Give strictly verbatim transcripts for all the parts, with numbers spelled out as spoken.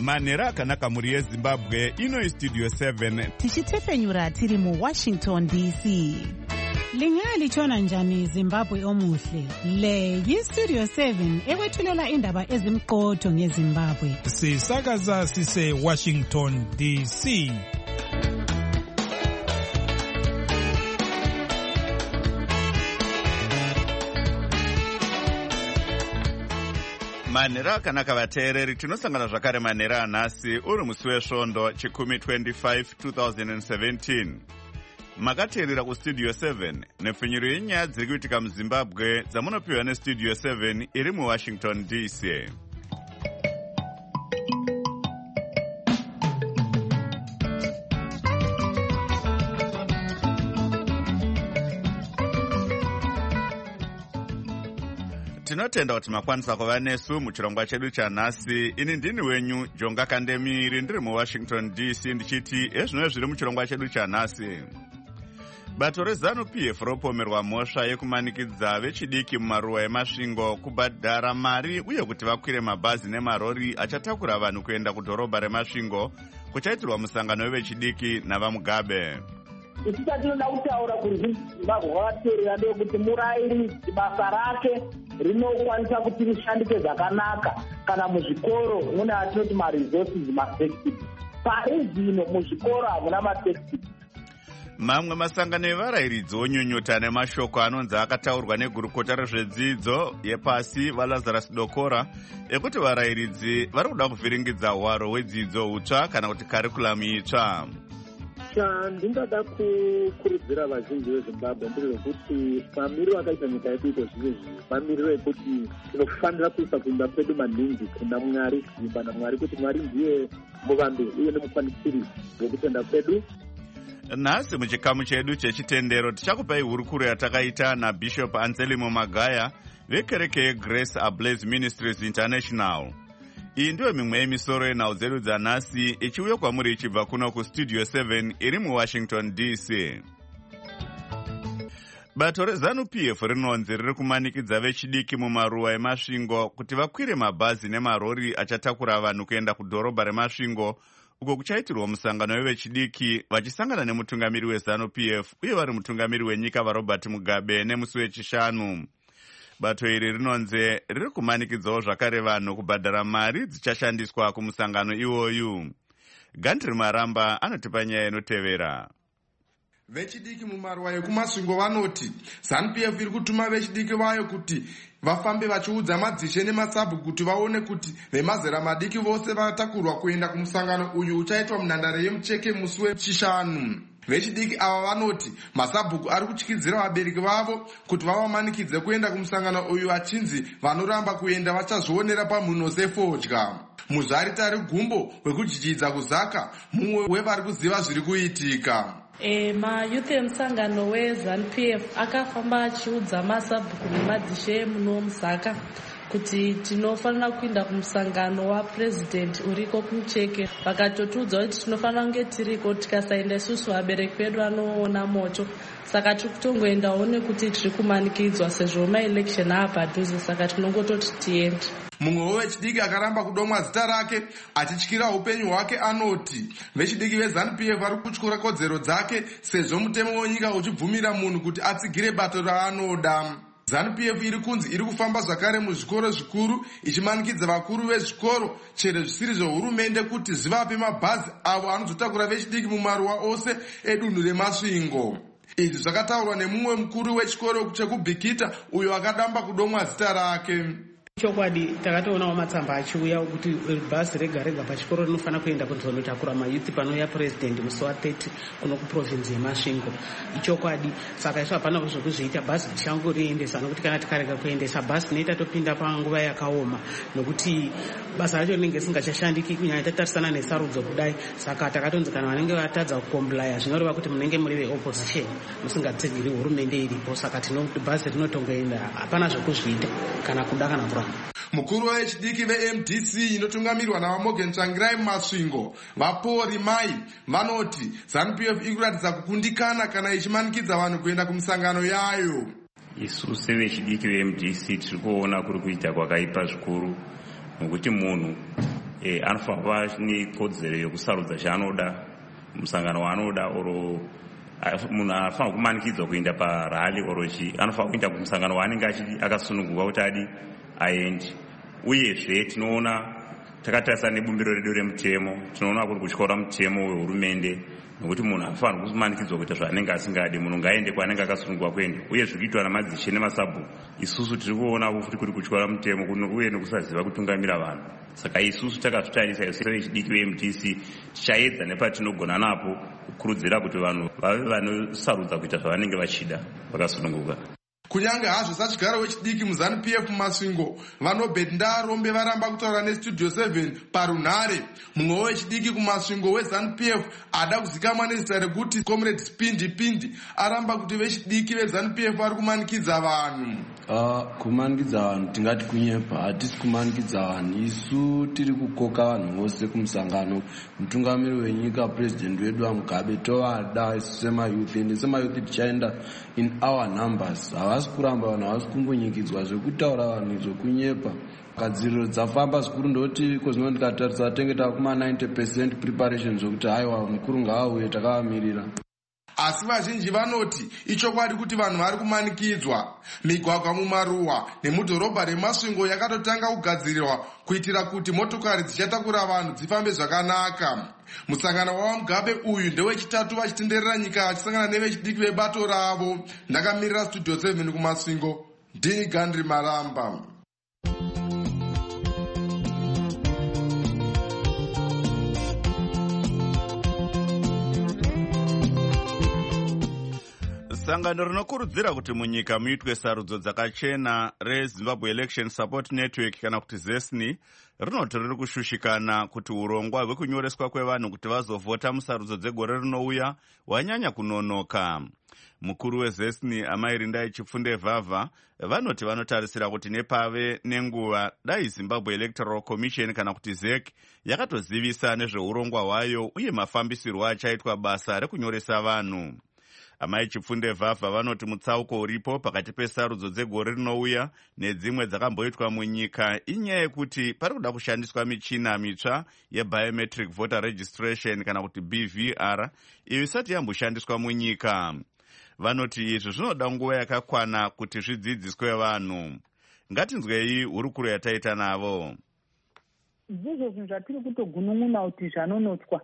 manhero akanaka mhuri yezimbabwe. Ino istudio seven tichitefenyura tiri muwashington D C. Lingalitshona njani Zimbabwe omuhle? Le yistudio seven ekwethulela indaba ezimqotho ngeZimbabwe. Sisakaza sise Washington D C. manhero akanaka vateereri, tinosangana zvakare manhero anhasi uri musi wesvondo chikumi twenty-five twenty seventeen. Makateerera kustudio seven nepfinyuro yenyaya dziri kuitika muzimbabwe dzamunopiwa nestudio seven iri muwashington D C. Tinotenda kuti makwanisa kuva nesu muchirongwa chedu chanhasi. Ini ndini wenyu Jonga Kandemiri ndiri muwashington D C ndichiti ezvinova zviri muchirongwa chedu chanhasi. Bato rezanu P F ropomerwa mhosva yekumanikidza vechidiki mumaruwa emasvingo kubhadhara mari uye kuti vakwire mabhazi nemarori achatakura vanhu kuenda kudhorobha remasvingo kuchaitirwa musangano wevechidiki navamugabe. Isisati tinoda kutaura kuti Zimbabwe vateerera ndekuti murayiri basa rake rinokwanisa kuti rishandike zvakanaka kana muzvikoro mune atinoti maresources matextbooks. Pari zvino muzvikoro hamuna matextbooks. Mamwe masangano evarayiridzi onyunyuta nemashoko anonzi akataurwa negurukota rezvedzidzo yepasi vaLazarus Dokora ekuti varayiridzi vari kuda kuvhiringidza hwaro hwedzidzo hutsva kana kuti karikulamu itsva. Chandingada kukurudzira vazhinji veZimbabwe ndezvekuti mamiriro akaita nyika yedu iko zvinezvi mamiriro ekuti tinofanira kuisa kuimba kwedu maningi kuna Mwari, kuimba naMwari kuti Mwari ndiye muvambi uye nemukwanisiri wekutenda kwedu. Nhasi muchikamu chedu chechitendero tichakupai hurukuro yatakaita naBishop Anselmo Magaya vekereke yeGrace Ablaze Ministries International. Iyi ndiyo mimwe yemisoro yenhau dzedu dzanhasi ichiuya kwamuri ichibva kuno kustudio seven iri muwashington D C. Bato rezanu P F rinonzi riri kumanikidza vechidiki mumaruwa emasvingo kuti vakwire mabhazi nemarori achatakura vanhu kuenda kudhorobha remasvingo uko kuchaitirwa musangano wevechidiki vachisangana nemutungamiri wezanu P F uye vari mutungamiri wenyika vaRobert Mugabe nemusi wechishanu. Bato iri rinonzi riri kumanikidzawo zvakare vanhu kubhadhara mari dzichashandiswa kumusangano iwoyu. Gandri Maramba anotipa nyaya inotevera. Vechidiki mumaruwa ekumasvingo vanoti zanu P F iri kutuma vechidiki vayo kuti vafambe vachiudza madzishe nemasabu kuti vaone kuti vemazera madiki vose vatakurwa kuenda kumusangano uyu uchaitwa munhandare yemucheke musi wechishanu. Vechidiki ava vanoti masabhuku ari kutyidzira vabereki vavo kuti vavamanikidze kuenda kumusangano uyu achinzi vanoramba kuenda vachazvionera pamhuno sefodya. Muzvaritari gumbo wekujijidza kuzaka mumwe wevari kuziva zviri kuitika. E, mayuth emusangano wezanu P F akafamba achiudza masabhuku nemadzishe muno Musaka kuti tinofanira kuenda kumusangano wapresident uriko kumucheke. Vakatotiudza kuti tinofanira kunge tiriko, tikasaenda isusu vabereki vedu vanoona moto. Saka tiri kutongoendawo nekuti tiri kumanikidzwa sezvo maelection apadhuze, saka tinongototi tiende. Mumwe wechidiki akaramba kudomwa zita rake achityira upenyu hwake anoti vechidiki vezanu P F vari kutyora kodzero dzake sezvo mutemo wenyika uchibvumira munhu kuti atsigire bato raanoda. zanu P F iri kunzi iri kufamba zvakare muzvikoro zvikuru ichimanikidza vakuru vezvikoro chero zvisiri zvohurumende kuti zvivape mabhazi avo anozotakura vechidiki mumaruwa ose edunhu remasvingo. Izvi zvakataurwa nemumwe mukuru wechikoro chekubhikita uyo akadamba kudomwa zita rake. Chokwadi takatoonawo matsamba achiuya kuti bhazi rega rega pachikoro rinofanira kuenda kuzonotakura mayuthi panouya president musi wathirty kuno kuprovinsi yemasvingo. Ichokwadi, saka isu hapana zvekuzviita bhazi tichangoriendesa nokuti kana tikarega kuendesa bhazi tinoita topinda panguva yakaoma nokuti basa racho rinenge risingachashandiki kunyanya tatarisana nesarudzo kudai. Saka takatonzi kana vanenge vatadza kukomplaya zvinoreva kuti munenge muri veopposition musingatsigiri hurumende iripo. Saka tinoti bhazi rinotongoenda, hapana zvekuzviita kana kuda kana kuramba. Mukuru wechidiki veM D C inotungamirwa navaMorgan Tsvangirai mumasvingo vaPaul Rimai vanoti zanu P F iri kuratidza kukundikana kana ichimanikidza vanhu kuenda kumisangano yayo. Isu sevechidiki veM D C tiri kuona kuri kuita kwakaipa zvikuru nokuti munhu e, anofanira kuva nekodzero yekusarudza chaanoda musangano waanoda oro munhu anofanira kumanikidzwa kuenda parali oro chi anofanira kuenda kumusangano waanenge akasununguka kuti adi aende. Uyezve tinoona takatarisana nebumbiro redu remutemo tinoona kuri kutyora mutemo wehurumende nokuti munhu anofanira kumanikidzwa kuita zvaanenge asingadi, munhu ngaende kwaanenge akasununguka kuenda. Uye zvikuitwa namadzishe nemasabhu isusu tiri kuona futi kuri kutyora mutemo uye nekusaziva kutungamira vanhu. Saka isusu takazvitarisa isu vechidiki ve-M D C tichaedza nepatinogona napo kukurudzira kuti vanhu vave vanosarudza kuita zvavanenge vachida vakasununguka. Kunyange hazvo sachigaro wechidiki muZANU P F Masvingo vanobet ndarombe varamba kutaura nestudio seven parunhare, mumwe wechidiki kumasvingo weZANU P F ada kuzikamwa nezita rekuti Comrade Spindi Pindi aramba kuti vechidiki veZANU P F vari kumanikidza vanhu. Uh, kumanikidza vanhu tingati kunyepa, hatisi kumanikidza vanhu, isu tiri kukoka vanhu vose kumusangano. Mutungamiri wenyika president wedu waMugabe tovada isu semayouth, ende semayouth tichaenda in our numbers. Havasi kuramba vanhu, havasi kumbonyikidzwa zvekutaura vanhu izvo kunyepa. Gadziriro dzafamba zvikuru ndoti kozvino ndikatarisa tenge takuma ninety percent preparation zvokuti haiwa mukuru ngaauye takavamirira. Asi vazhinji vanoti ichokwadi kuti vanhu vari kumanikidzwa. Migwagwa mumaruwa nemudhorobha reMasvingo yakatotanga kugadzirirwa kuitira kuti motokari dzichatakura vanhu dzifambe zvakanaka. Musangano waMugabe uyu ndewechitatu vachitenderera nyika vachisangana nevechidiki vebato ravo. Ndakamirira studio seven kuMasvingo, ndini Gandri Maramba. Sangano rinokurudzira kuti munyika muitwe sarudzo dzakachena reZimbabwe Election Support Network kana kuti ZESNI rinoti riri kushushikana kuti urongwa hwekunyoreswa kwevanhu kuti vazovhota musarudzo dzegore rinouya hwanyanya kunonoka. Mukuru weZESNI Amai Rindai Chipfunde Vhavha vanoti vanotarisira kuti nepave nenguva dai Zimbabwe Electoral Commission kana kuti Z E C yakatozivisa nezveurongwa hwayo uye mafambisirwo achaitwa basa rekunyoresa vanhu. Amai Chipfunde Vhavha vanoti mutsauko uripo pakati pesarudzo dzegore rinouya nedzimwe dzakamboitwa munyika inyaya yekuti pari kuda kushandiswa michina mitsva yebiometric voter registration kana kuti B V R iyo isati yamboshandiswa munyika. Vanoti izvi zvinoda nguva yakakwana kuti zvidzidziswe vanhu. Ngatinzwei hurukuro yataita navo. Izvozvo zvinhu zvatiri kutogunun'una kuti zvanonotswa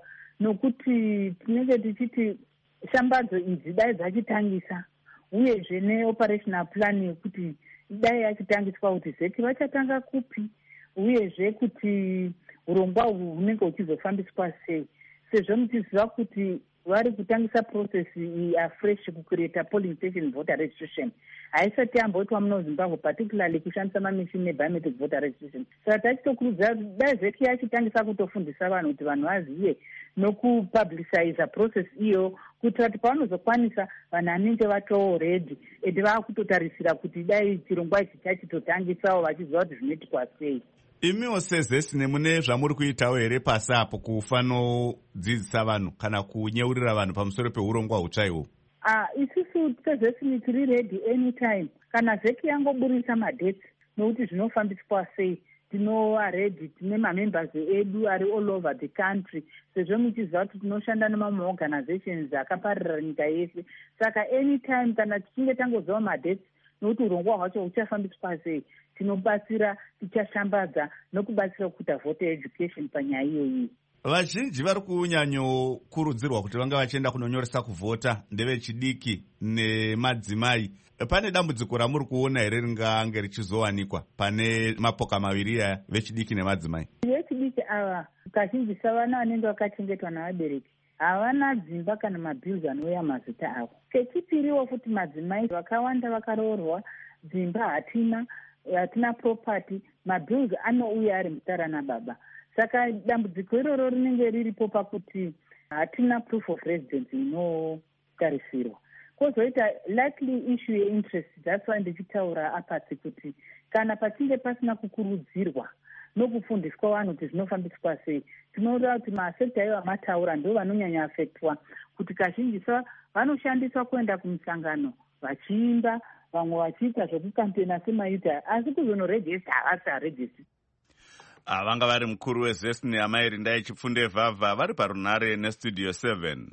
nokuti tinenge tichiti shambadzo idzi dai dzachitangisa uyezve neoperational plan yekuti dai yachitangiswa kuti Z E C vachatanga kupi uyezve kuti urongwa uhwu hunenge huchizofambiswa sei, sezvo muchiziva kuti vari kutangisa process iyi afresh kucreata polling station voter registration haisati yamboitwa muno Zimbabwe, particularly kushandisa mamishini nebiometric voter registration. Saka tachitokurudzira dai Z E C yachitangisa kutofundisa vanhu kuti vanhu vazive nokupubliciza process iyo kuitira kuti pavanozokwanisa vanhu anenge vatoo ready ende vakutotarisira kuti dai chirongwa ichi chachitotangisawo vachiziva kuti zvinoitwa sei. Imiwo seZESNI mune zvamuri kuitawo here pasi apo kufanodzidzisa vanhu kana kunyeurira vanhu pamusoro peurongwa hutsvaihwo? Ah, isusu seZESNI tiri ready anytime kana Z E C yangoburisa madate nokuti zvinofambiswa sei tinova ready. Tine mamembers edu ari all over the country, sezvo muchiziva kuti tinoshanda nemamwe organizations akaparira nyika yese. Saka anytime kana tichinge tangoziva madate nokuti urongwa hwacho huchafambiswa sei tinobatsira, tichashambadza nokubatsira kuita voter education panyaya iyoyi. Vazhinji vari kunyanyokurudzirwa kuti vanga vachienda kunonyoresa kuvhota ndevechidiki nemadzimai. Pane dambudziko ramuri kuona here ringange richizowanikwa pane mapoka maviri aya vechidiki nemadzimai? Vechidiki ava kazhinji savana vanenge vakachengetwa navabereki havana dzimba kana mabhills anouya mazita avo. Kechipiriwo futi madzimai vakawanda vakaroorwa, dzimba hatina, hatina property, mabhills anouya ari mutara nababa. Saka dambudziko iroro rinenge riripo pakuti hatina proof of residence inotarisirwa. Kozoita likely issue ye-interest, that's why ndichitaura apatsi kuti kana pachinge pasina kukurudzirwa nokufundiswa vanhu kuti zvinofambiswa sei, tinoona kuti maafekta ivo amataura ndo vanonyanya afektwa, kuti kazhinji sa vanoshandiswa kuenda kumusangano vachiimba, vamwe vachiita zvekukampena semayuta, asi kuzonorejista havasi harejisi. vanga vari mukuru wezesni amairi ndai chipfunde vhavha vari parunare nestudio seven.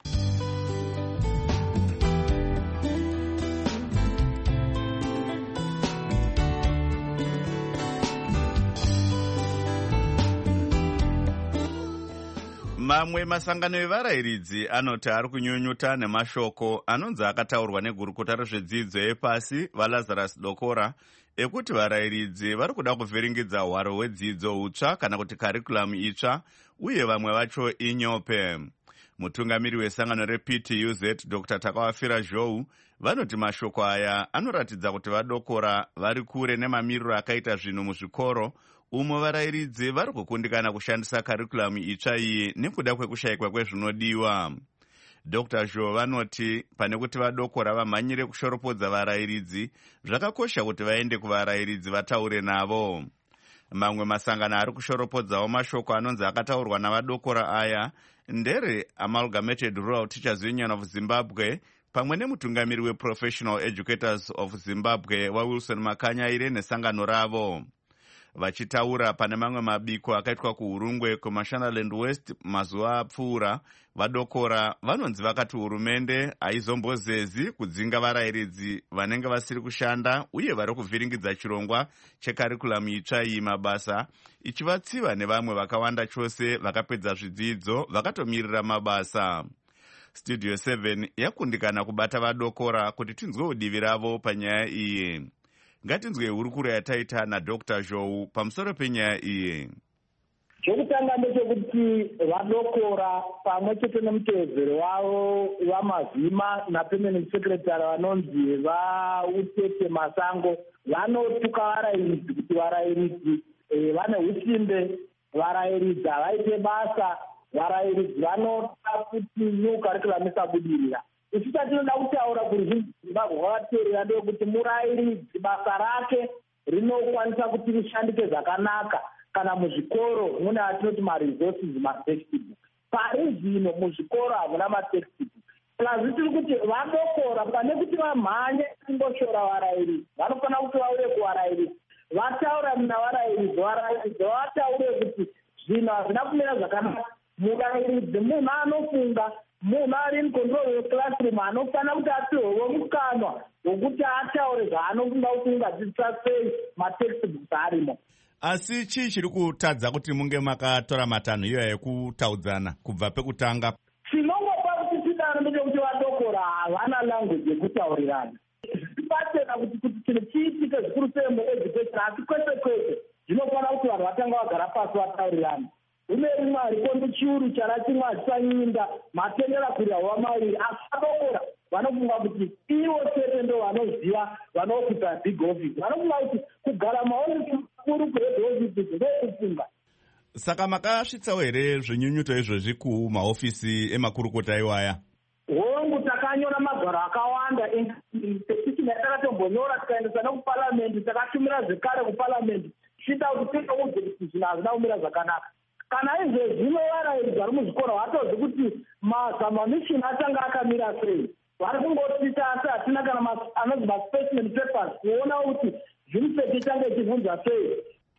Mamwe masangano evarayiridzi anoti ari kunyunyuta nemashoko anonzi akataurwa negurukota rezvedzidzo yepasi vaLazarus Dokora ekuti varayiridzi vari kuda kuvhiringidza hwaro hwedzidzo hutsva kana kuti karikulamu itsva uye vamwe vacho inyope. Mutungamiri wesangano reP T U Z Doctor Takawafira Zhou vanoti mashoko aya anoratidza kuti vadokora vari kure nemamiriro akaita zvinhu muzvikoro umo varayiridzi vari kukundikana kushandisa karikulamu itsva iyi nekuda kwekushayikwa kwezvinodiwa. Doctor Zhou vanoti pane kuti vadokora vamhanyire kushoropodza varayiridzi zvakakosha kuti vaende kuvarayiridzi vataure navo. Mamwe masangano ari kushoropodzawo mashoko anonzi akataurwa navadokora aya ndere Amalgamated Rural Teachers Union of Zimbabwe pamwe nemutungamiri weProfessional Educators of Zimbabwe waWilson Makanyaire nesangano ravo. Vachitaura pane mamwe mabiko akaitwa kuhurungwe kuMashonaland West mazuva apfuura, vadokora vanonzi vakati hurumende haizombozezi kudzinga varayiridzi vanenge vasiri kushanda uye vari kuvhiringidza chirongwa chekarikulamu itsva iyi mabasa, ichivatsiva nevamwe vakawanda chose vakapedza zvidzidzo vakatomirira mabasa. Studio seven yakundikana kubata vadokora kuti tinzwe udivi ravo panyaya iyi. Ngatinzwe hurukuro yataita naDoctor Zhou pamusoro penyaya iyi. Chokutanga ndechekuti vadokora pamwe chete nemutevedzeri wavo wamazima napermanent secretary vanonzi vautete Masango vanotuka varayiridzi kuti varayiridzi vane usimbe, varayiridzi havaite basa, varayiridzi vanoda kuti new curriculum isabudirira. Isisa tinoda kutaura kuri Zimbabwe vateerera ndeyekuti murayiridzi basa rake rinokwanisa kuti rishandike zvakanaka kana muzvikoro mune atinoti maresources matextbook. Pari zvino muzvikoro hamuna matextbook. Plazi tiri kuti vadokora pane kuti vamhanye kungoshora varayiridzi vanofanira kuti vauye kuvarayiridzi vataura muna varayiridzi varayiridzi vataure kuti zvinhu hazvina kumira zvakanaka. Murayiridzi munhu anofunga, munhu ari mucontrol weclassroom anofanira kuti apiwewo mukanwa wokuti ataure zvaanofunga kuti ungadzidzisa sei matextbooks arimo. Asi chii chiri kutadza kuti munge makatora matanho iyoya ekutaudzana kubva pekutanga? Chinongopa kuti tidaro ndechekuti vadokora havana language yekutaurirana. Zvichibatsira kuti kuti chinhu chiitike zvikuru sei mueducation, asi kwese kwese zvinofanira kuti vanhu vatanga vagara pasi vataurirana. Une rimwe harikondi chiuru chara chimwe hachisanyinda matendera kurya wamairi, asi vadokora vanofunga kuti ivo chete ndo vanoziva vanokuita big office. Vanofunga kuti kugara maofisi makuru kuhead office ndokufunga. Saka makasvitsawo here zvinyunyuto izvozvi kumaofisi emakurukota iwaya? Hongu takanyora magwaro akawanda petition yatakatombonyora tikaendesa nekuparamende, takatumira zvekare kuparamende tichida kuti tinouze kuti zvinhu hazvina kumira zvakanaka. Kana izvezvino varayiridzi vari muzvikoro hatozi kuti mazamamishini atanga akamira sei. Vari kungotita asi hatina kana anonzi maspecimen papers kuona kuti zvimuseti itanga ichibvunza sei.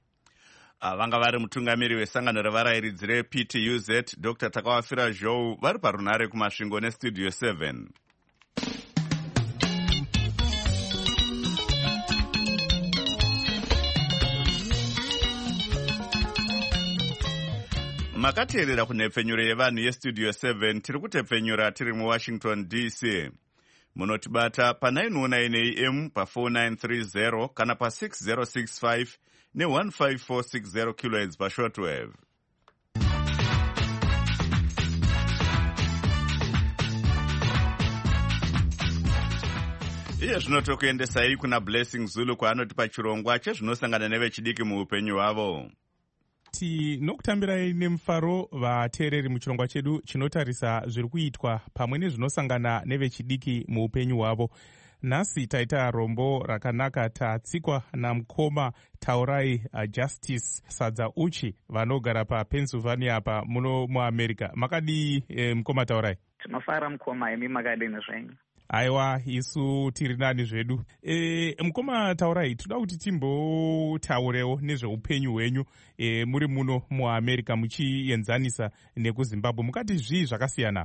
Vanga vari mutungamiri wesangano revarayiridzi reP T U Z Doctor Takawafira Zhou vari parunare kumasvingo nestudio seven. Makateerera kunhepfenyuro yevanhu yestudio seven tiri kutepfenyura tiri muWashington D C. Munotibata pa nine oh nine A M pa four nine three zero kana pa six zero six five ne one five four six zero kilohertz pa shortwave. Iye zvinotokuendesai kuna Blessing Zulu kwaanoti pachirongwa chezvinosangana nevechidiki muupenyu hwavo. Tinokutambirai nemufaro vateereri muchirongwa chedu chinotarisa zviri kuitwa pamwe nezvinosangana nevechidiki muupenyu hwavo. Nhasi taita rombo rakanaka tatsikwa namukoma Taurai uh, Justice Sadza Uchi vanogara paPennsylvania apa muno muAmerica. Makadii eh, mukoma Taurai? Tinofara mukoma, imi makadini zvenyu? Aiwa, isu tiri nani zvedu. E, mukoma taurai, toda kuti timbotaurewo nezveupenyu hwenyu e, muri muno muAmerica muchienzanisa nekuZimbabwe. Mukati zvii zvakasiyana?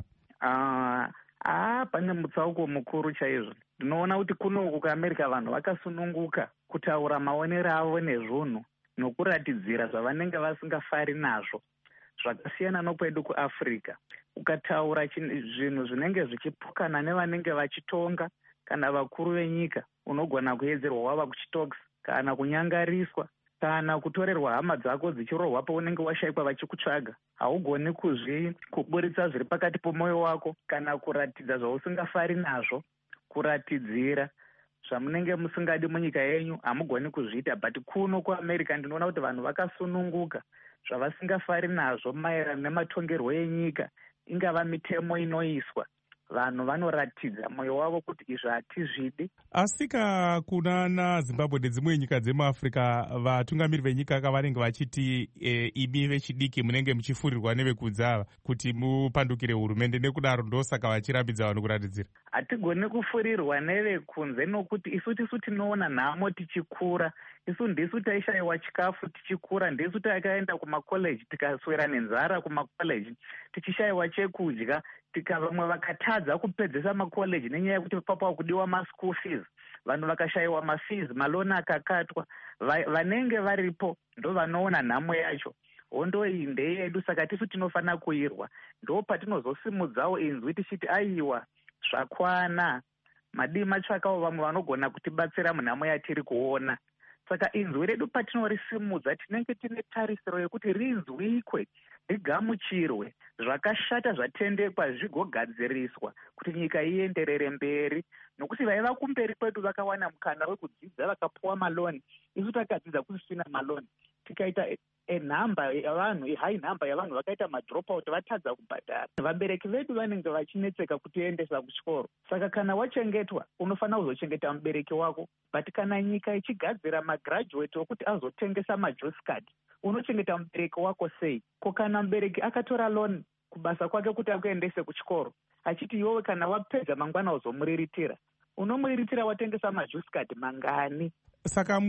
Ah, ah, pane mutsauko mukuru chaizvo. Ndinoona kuti kunoku kuAmerica vanhu vakasununguka kutaura maonero avo nezvunhu nokuratidzira zvavanenge vasingafari nazvo, zvakasiyana nokwedu kuAfrica. Ukataura zvinhu zvinenge zvichipukana nevanenge vachitonga kana vakuru venyika, unogona kuedzerwa wava kuchitokisi kana kunyangariswa kana kutorerwa hama dzako dzichirohwa paunenge washayikwa vachikutsvaga. Haugoni kuzvikuburitsa zviri pakati pomwoyo wako kana kuratidza zvausingafari nazvo, kuratidzira zvamunenge musingadi munyika yenyu hamugoni kuzviita. But kuno kuAmerica ndinoona kuti vanhu vakasununguka zvavasingafari nazvo maererano nematongerwo enyika, ingava mitemo inoiswa, vanhu vanoratidza mwoyo wavo kuti izvi hatizvidi. Asika kunana Zimbabwe nedzimwe nyika dzemuAfrica, vatungamiri venyika kavanenge vachiti e, imi vechidiki munenge muchifurirwa nevekunze ava kuti mupandukire hurumende, nekudaro ndosaka vachirambidza vanhu kuratidzira. Hatigoni kufurirwa nevekunze nokuti isu tisu tinoona nhamo tichikura. Isu ndisu taishayiwa chikafu tichikura, ndisu takaenda kumakoleji tikaswera nenzara kumakoleji tichishayiwa chekudya, vamwe vakatadza kupedzesa makoleji nenyaya yekuti papa kudiwa maschool fees, vanhu vakashayiwa mafees, maloni akakatwa. Vanenge varipo ndo vanoona nhamo yacho. Hondo iyi ndeyedu, saka tisu tinofanira kuirwa. Ndo patinozosimudzawo inzwi tichiti aiwa zvakwana, madii matsvakawo vamwe vanogona kutibatsira munhamo yatiri kuona. Saka inzwi redu patinorisimudza tinenge tine tarisiro yekuti rinzwikwe, rigamuchirwe, zvakashata zvatendekwa zvigogadziriswa kuti nyika ienderere mberi. Nokuti vaiva kumberi kwedu vakawana mukana wekudzidza vakapuwa maloni, isu takadzidza kusina maloni, tikaita enhamba yavanhu, high number yavanhu vakaita madropout, vatadza kubhadhara. Vabereki vedu vanenge vachinetseka kutiendesa kuchikoro. Saka kana wachengetwa unofanira kuzochengeta mubereki wako. But kana nyika ichigadzira magraduate okuti azotengesa majuice card, unochengeta mubereki wako sei? Ko kana mubereki akatora loan kubasa kwake kuti akuendese kuchikoro, achiti iwewe kana wapedza mangwana uzomuriritira, unomuriritira watengesa majuice card mangani? Saka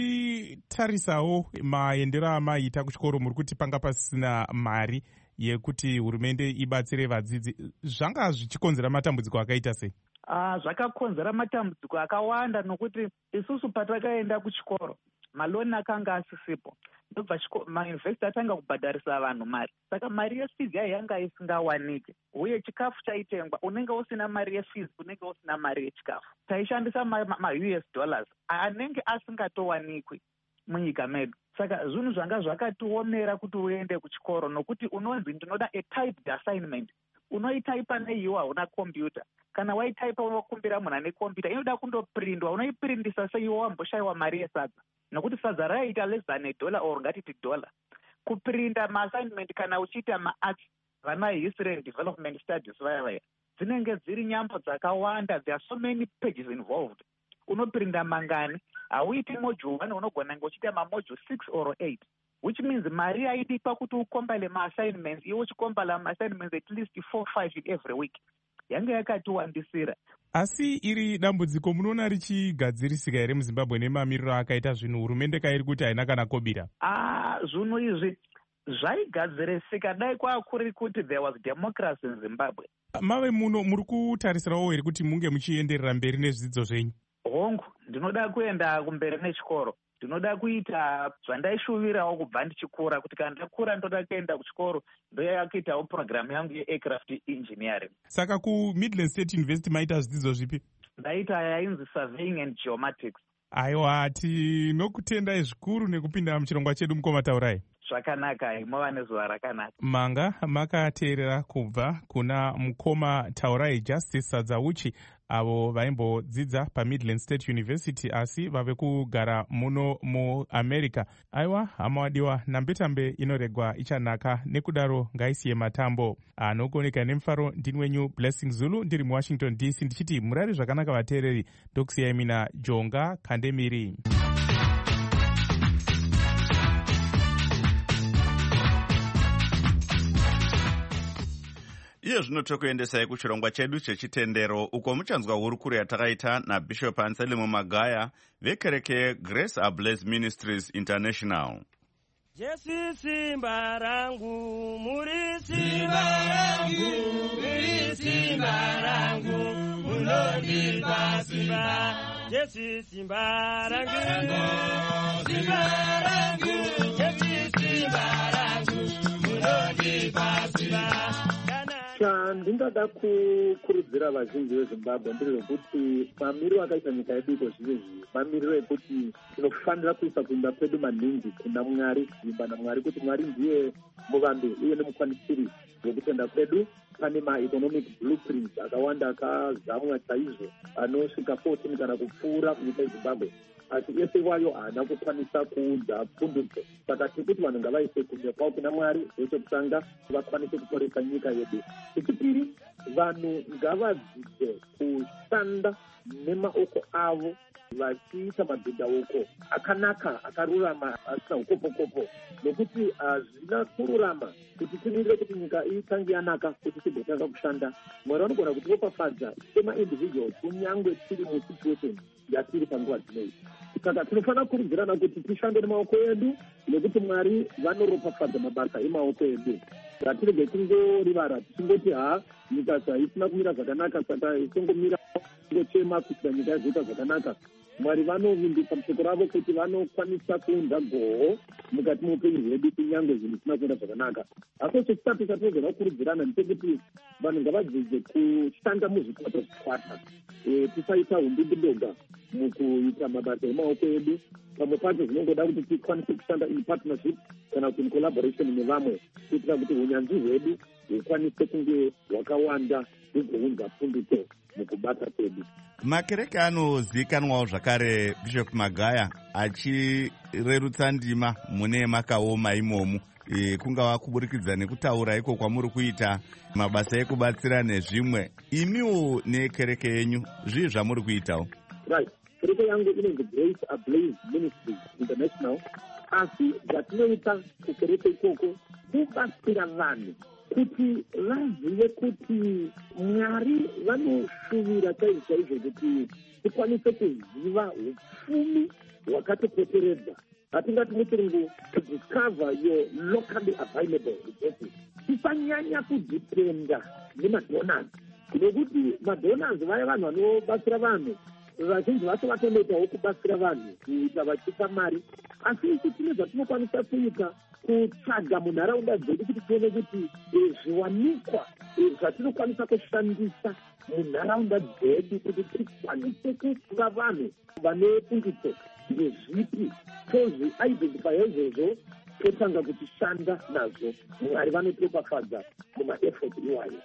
muchitarisawo maendero amaita kuchikoro, muri kuti panga pasina mari yekuti hurumende ibatsire vadzidzi, zvanga zvichikonzera matambudziko akaita sei? Ah, zvakakonzera matambudziko akawanda, nokuti isusu patakaenda kuchikoro maloni akanga asisipo, ndobva mayunivhesiti atanga kubhadharisa vanhu mari. Saka mari yefees yanga isingawanike, uye chikafu chaitengwa, unenge usina mari yefees, unenge usina mari yechikafu. Taishandisa ma-U S dollars anenge asingatowanikwi munyika medu. Saka zvinhu zvanga zvakatiomera kuti uende kuchikoro, nokuti unonzi ndinoda a typed assignment. Unoitaipa neiwe hauna kompyuta. Kana waitaipa unokumbira munhu ane kompyuta, inoda kundoprindwa. Unoiprindisa seiwe wamboshayiwa mari yesadza, nokuti sadza raita less than a dollar or ngatiti dollar. Kuprinda maassignment kana uchiita maarts, vana history and development studies vaya vaya, dzinenge dziri nyambo dzakawanda, there are so many pages involved. Unoprinda mangani, hauiti module one, unogona ngochita mamodule six or eight, which means mari yaidikwa kuti ukombale ma-assignments, iwe uchikombala ma-assignments at least four five in every week. Yanga yakatiwandisira. Asi iri dambudziko munoona richigadzirisika here muZimbabwe nemamiriro akaita zvinhu, hurumende kairi kuti haina kana kobira? Ah, zvinhu izvi zvaigadzirisika dai kwakuri kuti there was democracy in Zimbabwe. Mave muno muri kutarisirawo here kuti munge muchienderera mberi nezvidzidzo zvenyu? Hongu, ndinoda kuenda kumberi nechikoro. Ndinoda kuita zvandaishuvirawo kubva ndichikura, kuti kana ndakura ndoda kuenda kuchikoro ndoya kuitawo program yangu ye-aircraft engineering. Saka kuMidland State University maita zvidzidzo zvipi? Ndaita yainzi surveying and geomatics. Aiwa, tinokutendai zvikuru nekupinda muchirongwa chedu mukoma taurai. Zvakanaka, mava nezuva rakanaka. Manga makateerera kubva kuna mukoma taurai Justice Sadzauchi, avo vaimbodzidza paMidland State University asi vave kugara muno muAmerica. Aiwa, hama wadiwa, nambetambe inoregwa ichanaka, nekudaro ngaisiye matambo. Anokoneka nemufaro ndini wenyu Blessing Zulu, ndiri muWashington D C, ndichiti murari zvakanaka vateereri, ndokusiyai mina Jonga Kandemiri. Iyo zvino tokuendesai kuchirongwa chedu chechitendero uko muchanzwa hurukuro yatakaita naBishop Anselmo Magaya vekereke Grace Ablaze Ministries International. Jesu simba rangu, muri simba rangu, muri simba rangu, munondipa simba. Jesu simba rangu, simba rangu, Jesu simba rangu, munondipa simba. Chandingada kukurudzira vazhinji veZimbabwe ndezvekuti mamiriro akaita nyika yedu iko zvinezvi mamiriro ekuti tinofanira kuisa kuimba pedu maningi kuna Mwari, kuimba naMwari kuti Mwari ndiye muvambi uye nemukwanisiri wekutenda kwedu. Pane ma-economic blueprints akawanda akazamwa chaizvo anosvika fourteen kana kupfuura kunyika yeZimbabwe, asi ese iwayo haana kukwanisa kuudza pundutso. Saka tiri kuti vanhu ngavaise kunze kwavo kuna Mwari, zvechekutanga vakwanise kuporesa nyika yedu. Chechipiri, vanhu ngavadzidze kushanda nemaoko avo vachiita mabhindauko akanaka akarurama asina ukopo-kopo, nokuti hazvina kururama kuti timirire kuti nyika itange yanaka kuti tibotanga kushanda. Mwari vanogona kuti vopafadza sema-individuals kunyangwe tiri musituation yatiri panguva dzinei. Saka tinofanira kukurudzirana kuti tishande nemaoko edu nekuti Mwari vanoropafadza mabasa emaoko edu. Ngatirege kungorivara tichingoti ha nyika haisina kumira zvakanaka saka isongomira ingochema kuitira nyika izoita zvakanaka. Mwari vanovimbisa mushoko ravo kuti vanokwanisa kuunza goho mukati muupenyu hwedu kunyange zvinhu zvisina kuenda zvakanaka. Asi chechitatu chatinogona kukurudzirana ndechekuti vanhu ngavadzidze kushanda muzvikwata zvikwata, tisaita umbindindoga mukuita mabasa emaoko edu. Pamwe pacho zvinongoda kuti tikwanise kushanda in partnership kana kuti in collaboration nevamwe kuitira kuti unyanzvi hwedu hukwanise kunge hwakawanda hugounza pundutso mukubata kwedu. Makereke anozivikanwawo zvakare Bishop Magaya achirerutsa ndima mune makaoma imomu, e, kungava kuburikidza nekutaura iko kwamuri kuita mabasa ekubatsira nezvimwe. Imiwo nekereke yenyu zvii zvamuri kuitawo? Right. Kereke yangu inonzi Grace Ablaze Ministries International, asi zvatinoita kukereke ikoko kubatsira vanhu kuti vazive kuti Mwari vanoshuvira chaizvo chaizvo kuti tikwanise kuziva upfumi hwakatipoteredza. Hatingati muchirungu to discover your locally available resources. Tisanyanya kudhipenda nemadonors, nekuti madonors vaya vanhu vanobatsira vanhu vazhinji vacho vatonoitawo kubatsira vanhu kuita vachipa mari, asi isi tine zvatinokwanisa kuita kutsvaga munharaunda dzedu kuti tione kuti zviwanikwa zvatinokwanisa kushandisa munharaunda dzedu kuti tikwanise kupa vanhu vane pundutso ndezvipi tozvi-identifya izvozvo totanga kuchishanda nazvo. Mwari vanotiropafadza mumaefoti iwayo.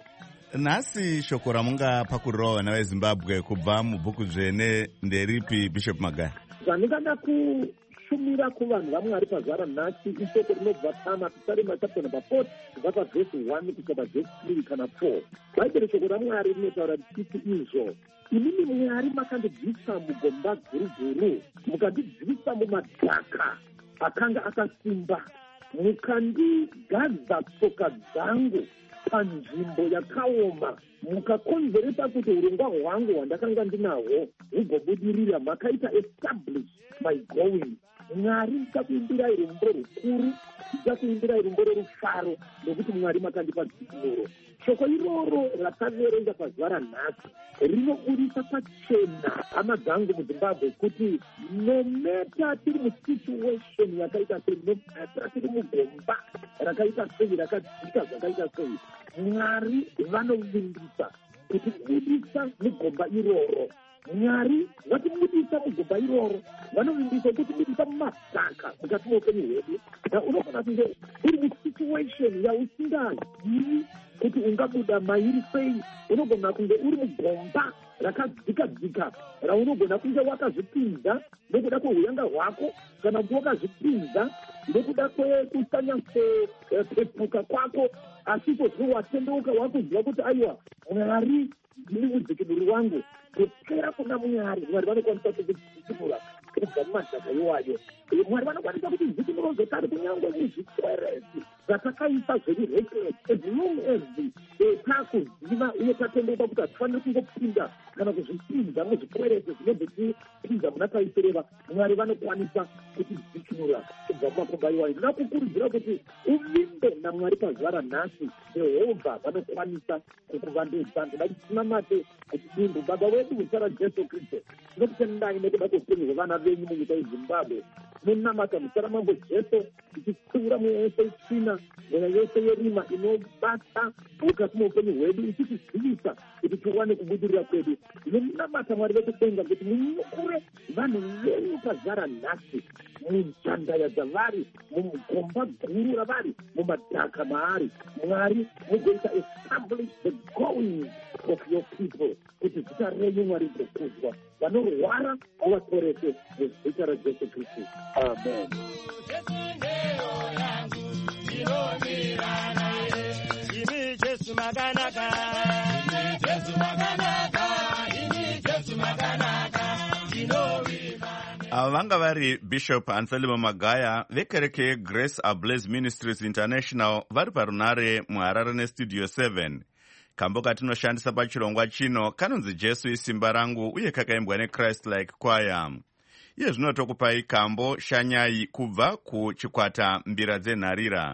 Nhasi shoko ramungapakurirawo vana veZimbabwe kubva mubhuku dzvene nderipi Bishop Magaya? Zvandingada kushumira kuvanhu vaMwari pazuva ranhasi ishoko rinobva paMapisarema chapter number four kubva pavhesi one kusvika pavhesi three kana four. Bhaibheri shoko raMwari rinotaura richiti izvo: imimi Mwari makandibvisa mugomba guruguru, mukandidzivisa mumadhaka akanga akasimba, mukandigadza tsoka dzangu panzvimbo yakaoma, mukakonzeresa kuti urongwa hwangu hwandakanga ndinahwo hugobudirira, makaita establish my going. Mwari ndichakuimbirai rumbo rukuru, ndichakuimbirai rumbo rorufaro, nokuti Mwari makandipa dzikinuro. Shoko iroro rakaverenga pazuva ranhasi rinoburisa pachena hama dzangu muZimbabwe kuti nometa tiri musituation yakaita sei, nometa tiri mugomba rakaita sei, rakadzika zvakaita sei, Mwari vanovimbisa kuti budisa mugomba iroro. Mwari vatimudisa mugomba iroro, vanovimbisa kuti budisa mumadhaka mukati meupenyu hwedu. Unogona kunge uri musituation yausingazivi kuti ungabuda mairi sei, unogona kunge uri mugomba rakadzika-dzika raunogona kunge wakazvipinza nokuda kweuyanga hwako, kana kuti wakazvipinza nokuda kwekusanyatsopepuka kwako, asi pozvo watendeuka wakuziva kuti aiwa Mwari ndiri mudzikinuri wangu. Kupera kuna Mwari, Mwari vanokwanisa kudzikinura kubva mumadhaka iwayo. Mwari vanokwanisa kuti dzikinuro zvekare kunyange muzvikwerezi zvatakaisa zviri reckless, as long as takuziva uye tatendeka kuti hatifaniri kungopinda kana kuzvipinza muzvikwerete zvinobve kupinza muna taisereva. Mwari vanokwanisa kutidzikinura kubva kumakomba iwayo. Ndina kukurudzira kuti uvimbe naMwari pazuva ranhasi. Jehovha vanokwanisa kukuvandudza. Ndida kutinamate kuti dunhu baba wedu muzita raJesu Kristu tinokutendai nekuda kweupenyu hwevana venyu munyika yeZimbabwe. Munamata muzita ramambo Jesu tichipfuura mweya yose itsvina, mweya yose yerima inobata mukati muupenyu hwedu ichitizivisa kuti tiwane kubudirira kwedu. Ndinonamata Mwari vekudenga kuti munyukure vanhu venyu pazara nhasi, munjandaya dzavari, mugomba guru ravari, mumadhaka maari. Mwari mugoita establish the going of your people kuti zita renyu Mwari rigokuzwa. Vanorwara muvaporese muzita raJesu Kristu. Amen. Ava vanga vari Bishop Anselmo Magaya vekereke yeGrace Ablaze Ministries International vari parunare muHarare neStudio seven. Kambo katinoshandisa pachirongwa chino kanonzi Jesu isimba rangu uye kakaimbwa neChrist Like Choir. Iye zvino tokupai kambo shanyai kubva kuchikwata mbira dzenharira.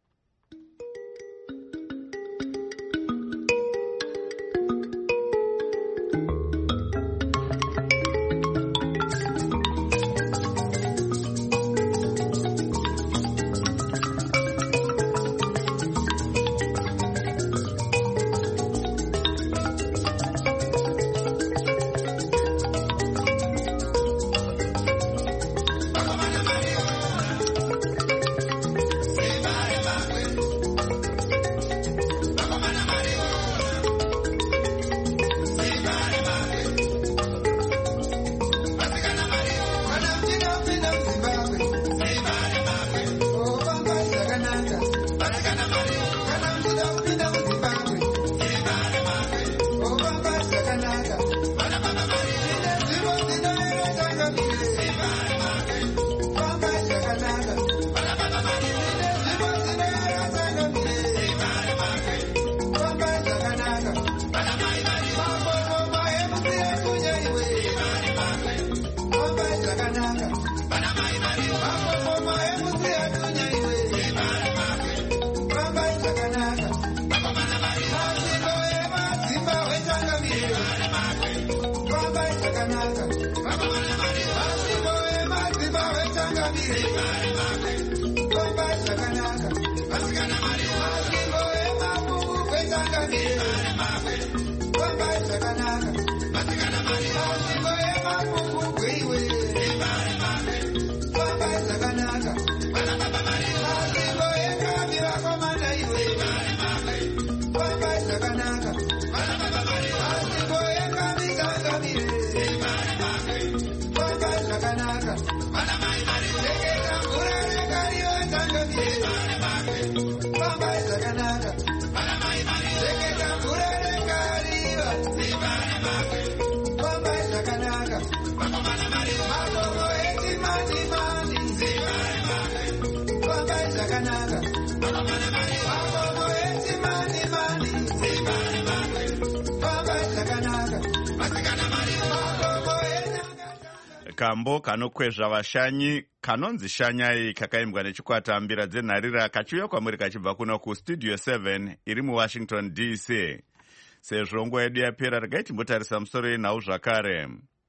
Kambo kanokwezva vashanyi kanonzi shanyai kakaimbwa nechikwata mbira dzenharira kachiuya kwamuri kachibva kuno kuStudio seven iri muWashington D C. Sezvo nguva yedu yapera regai timbotarisa musoro yenhau zvakare.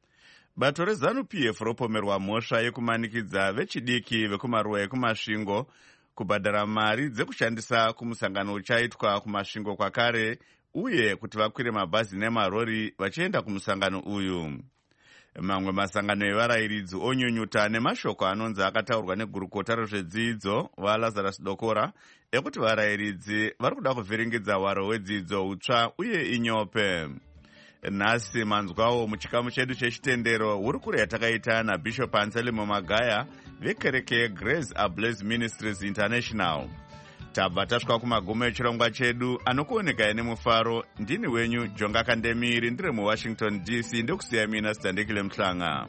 Bato reZANU P F ropomerwa mhosva yekumanikidza vechidiki vekumaruwa ekumasvingo kubhadhara mari dzekushandisa kumusangano uchaitwa kumasvingo kwakare uye kuti vakwire mabhazi nemarori vachienda kumusangano uyu. Mamwe masangano evarayiridzi onyunyuta nemashoko anonzi akataurwa negurukota rezvedzidzo vaLazarus Dokora ekuti varayiridzi vari kuda kuvhiringidza hwaro hwedzidzo utsva uye inyope. Nhasi manzwawo muchikamu chedu chechitendero hurukuro yatakaita naBishop Anselmo Magaya vekereke yeGrace Ablaze Ministries International. Tabva tasvika kumagumo echirongwa chedu anokuonekai nemufaro. Ndini wenyu Jonga Kandemiri ndiri muWashington D C ndokusiya mina Sitandikile Mhlanga.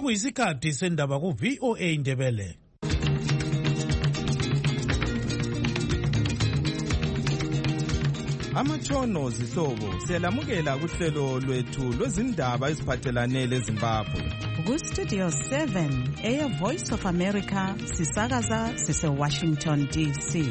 Sekuyisikhathi sendaba ku V O A Ndebele. Amatshono zihlobo siyalamukela kuhlelo lwethu lwezindaba eziphathelane leZimbabwe. Ku Studio seven eya Voice of America sisakaza sise Washington D C.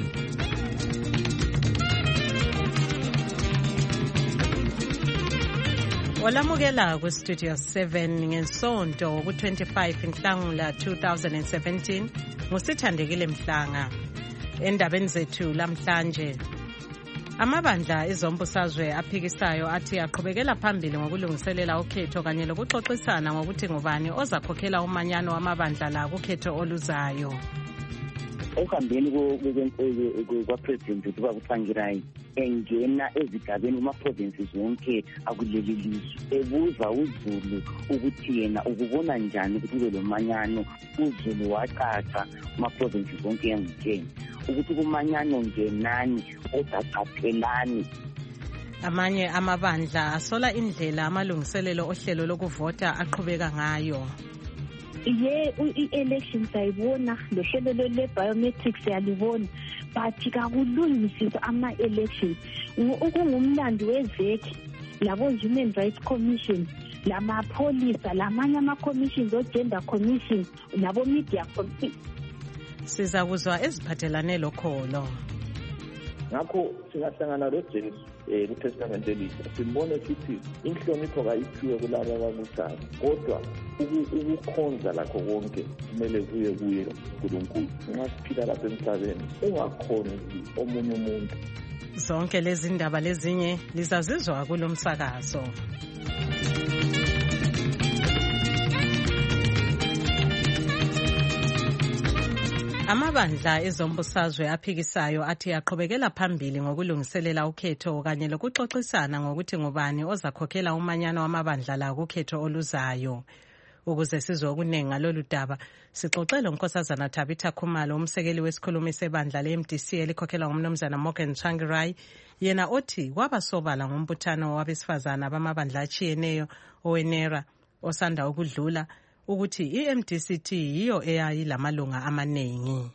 Olamukela ku Studio seven ngesonto ku twenty-five Nhlangula two thousand seventeen ngusithandekile Mhlanga. Endabeni zethu lamhlanje amabandla ezombusazwe aphikisayo athi aqhubekela phambili ngokulungiselela ukhetho kanye lokuxoxisana ngokuthi ngubani ozakhokhela umanyano wamabandla la kukhetho oluzayo. Okuhambeni kwa-president ukuthi bakuthangirayi engena ezigabeni kuma-provinces wonke akuleli lizwe ebuza uZulu ukuthi yena ukubona njani ukuthi kube lo manyano. uZulu wacaca kuma-provinces wonke yangitsheni ukuthi kumanyano ngenani odaqaphelani. Amanye amabandla asola indlela amalungiselelo ohlelo lokuvota aqhubeka ngayo. Ye i-election sayibona lohlelo le-biometrics yalibona but kakulungisiswa ama-election ukungumlando wezekhi labo-human rights commission lamapholisa lamanye ama-commissions o-gender commission labo-media commission. Siza kuzwa eziphathelane lokholo. Ngakho singahlangana loJesu eh kuTestament elisha simbone sithi inhlonipho kayiphiwe kulabo abakuthanda kodwa ukukhonza lakho konke kumele kuye kuye uNkulunkulu. Nxa siphila lapha emhlabeni ungakhonzi omunye umuntu. Zonke lezi ndaba lezinye lizazizwa kulomsakazo. Amabandla ezombusazwe aphikisayo athi aqhubekela phambili ngokulungiselela ukhetho kanye lokuxoxisana ngokuthi ngubani ozakhokhela umanyano wamabandla la kukhetho oluzayo. Ukuze sizwe okunengi ngalolu daba sixoxele uNkosazana Tabitha Khumalo umsekeli wesikhulumi sebandla le-M D C elikhokhela ngumnumzana Morgan Tsvangirai yena othi kwabasobala ngombuthano wabesifazana bamabandla achiyeneyo owenera osanda ukudlula ukuthi i-M D C T yiyo eyayi lamalunga amaningi.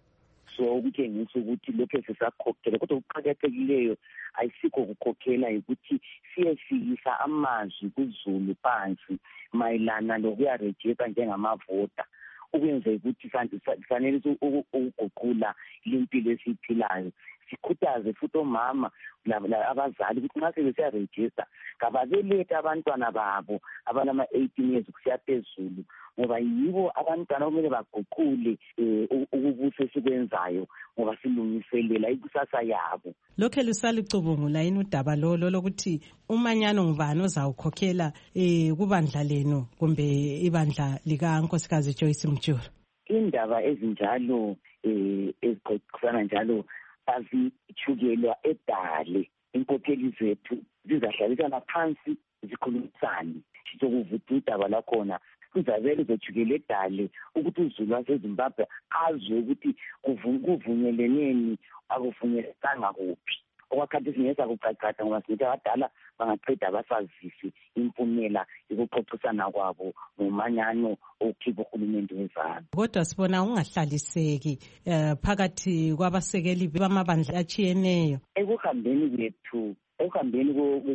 So ukutshengisa ukuthi lokho sisakhokhela kodwa ukuqhakathekileyo ayisikho ukukhokhela ukuthi siyefikisa amazwi kuZulu phansi mayelana lokuyarejista njengamavota ukwenza ukuthi fanele ukuguqula limpilo esiphilayo. Sikhuthaze futhi omama abazali ukuthi nxa sebesiyarejista kababelethe abantwana babo abalama eighteen years kusiya phezulu ngoba yibo abantwana okumele baguqule ukubusa esikwenzayo ngoba silungiselela ikusasa yabo. Lokho lusalicubungula yini udaba lolo lokuthi umanyano ngubani ozawukhokhela eh kubandla leno kumbe ibandla lika Nkosikazi Joyce Mjuru? Indaba ezinjalo eh ezixoxisana njalo azithukelwa edale. Inkokheli zethu zizahlalisana phansi zikhulumisane sizokuvuta udaba lakhona kuzavele zethukele edale ukuthi uZulu waseZimbabwe azwe ukuthi kuvunyelweneni akuvunyelekanga kuphi. Okwakhathi singeza kucacada ngoba singathi abadala bangaqeda abasazisi impumela yokuxoxisana kwabo ngomanyano okhipha uhulumende wezana. Kodwa sibona ungahlaliseki uh, phakathi kwabasekeli bamabandla achiyeneyo. Ekuhambeni kwethu ekuhambeni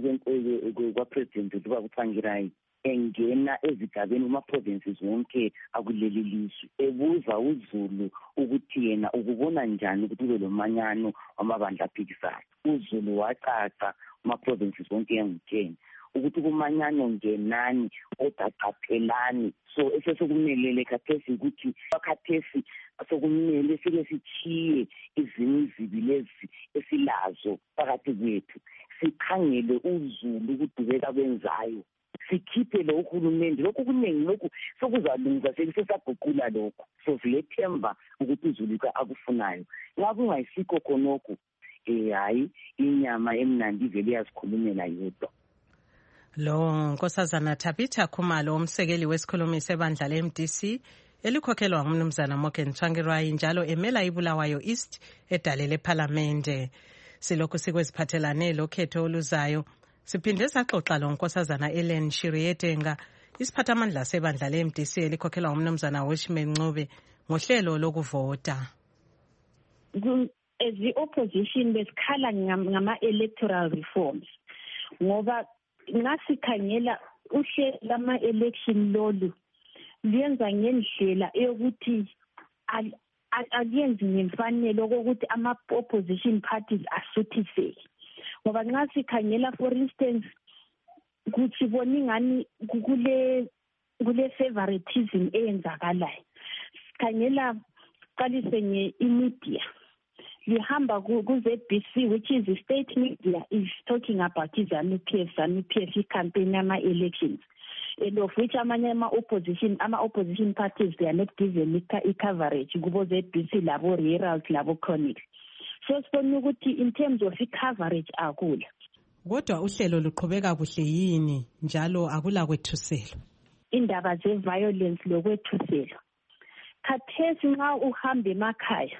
kwa-president ukuthi bakuthangirayi engena ezigabeni kuma-provinces wonke akuleli lizwe ebuza uZulu ukuthi yena ukubona njani ukuthi kube lo manyano wamabandla aphikisayo. uZulu wacaca kuma-provinces wonke yangitsheni ukuthi kumanyano ngenani odaqaphelani. So esesekumelele khathesi ukuthi khathesi sokumele sike sichiye izimo izibi lezi esilazo phakathi kwethu sikhangele uZulu ukudubeka kwenzayo sikhiphe lo uhulumende lokhu kuningi lokhu sokuzalunga sekusesaguqula lokho so silethemba ukuthi uZulu akufunayo ngabe ungayisikho khonokho eh hayi inyama emnandi vele yazikhulumela yodwa. Lo Nkosazana Tabitha Khumalo umsekeli wesikhulumi sebandla le-M D C elikhokhelwa ngumnumzana Morgan Tsvangirai njalo emela iBulawayo East edale leParlamente. Silokhu sikweziphathelane lokhetho oluzayo siphinde saxoxa lo Nkosazana Ellen Shirietenga isiphathamandla sebandla le-M D C elikhokhelwa umnumzana Wishman Ncube ngohlelo lokuvota. As the opposition besikhala ngama-electoral reforms ngoba ngasikhangela uhlelo lama-election lolu luyenza ngendlela eyokuthi aliyenzi ngemfanelo kokuthi ama-opposition parties asuthiseke ngoba nxa sikhangela for instance sibona ingani kule kule favoritism eyenzakalayo. Sikhangela qalise nge-media lihamba ku-Z B C, which is the state media, is talking about ZANU P F, ZANU P F campaign ama-elections, and of which amanye ama-opposition ama-opposition parties they are not given i-coverage kubo Z B C labo Herald labo Chronicle. So sibona ukuthi in terms of i-coverage akula. Kodwa uhlelo luqhubeka kuhle yini njalo akula kwethuselo? Indaba ze-violence lokwethuselo. Khathesi nxa uhamba emakhaya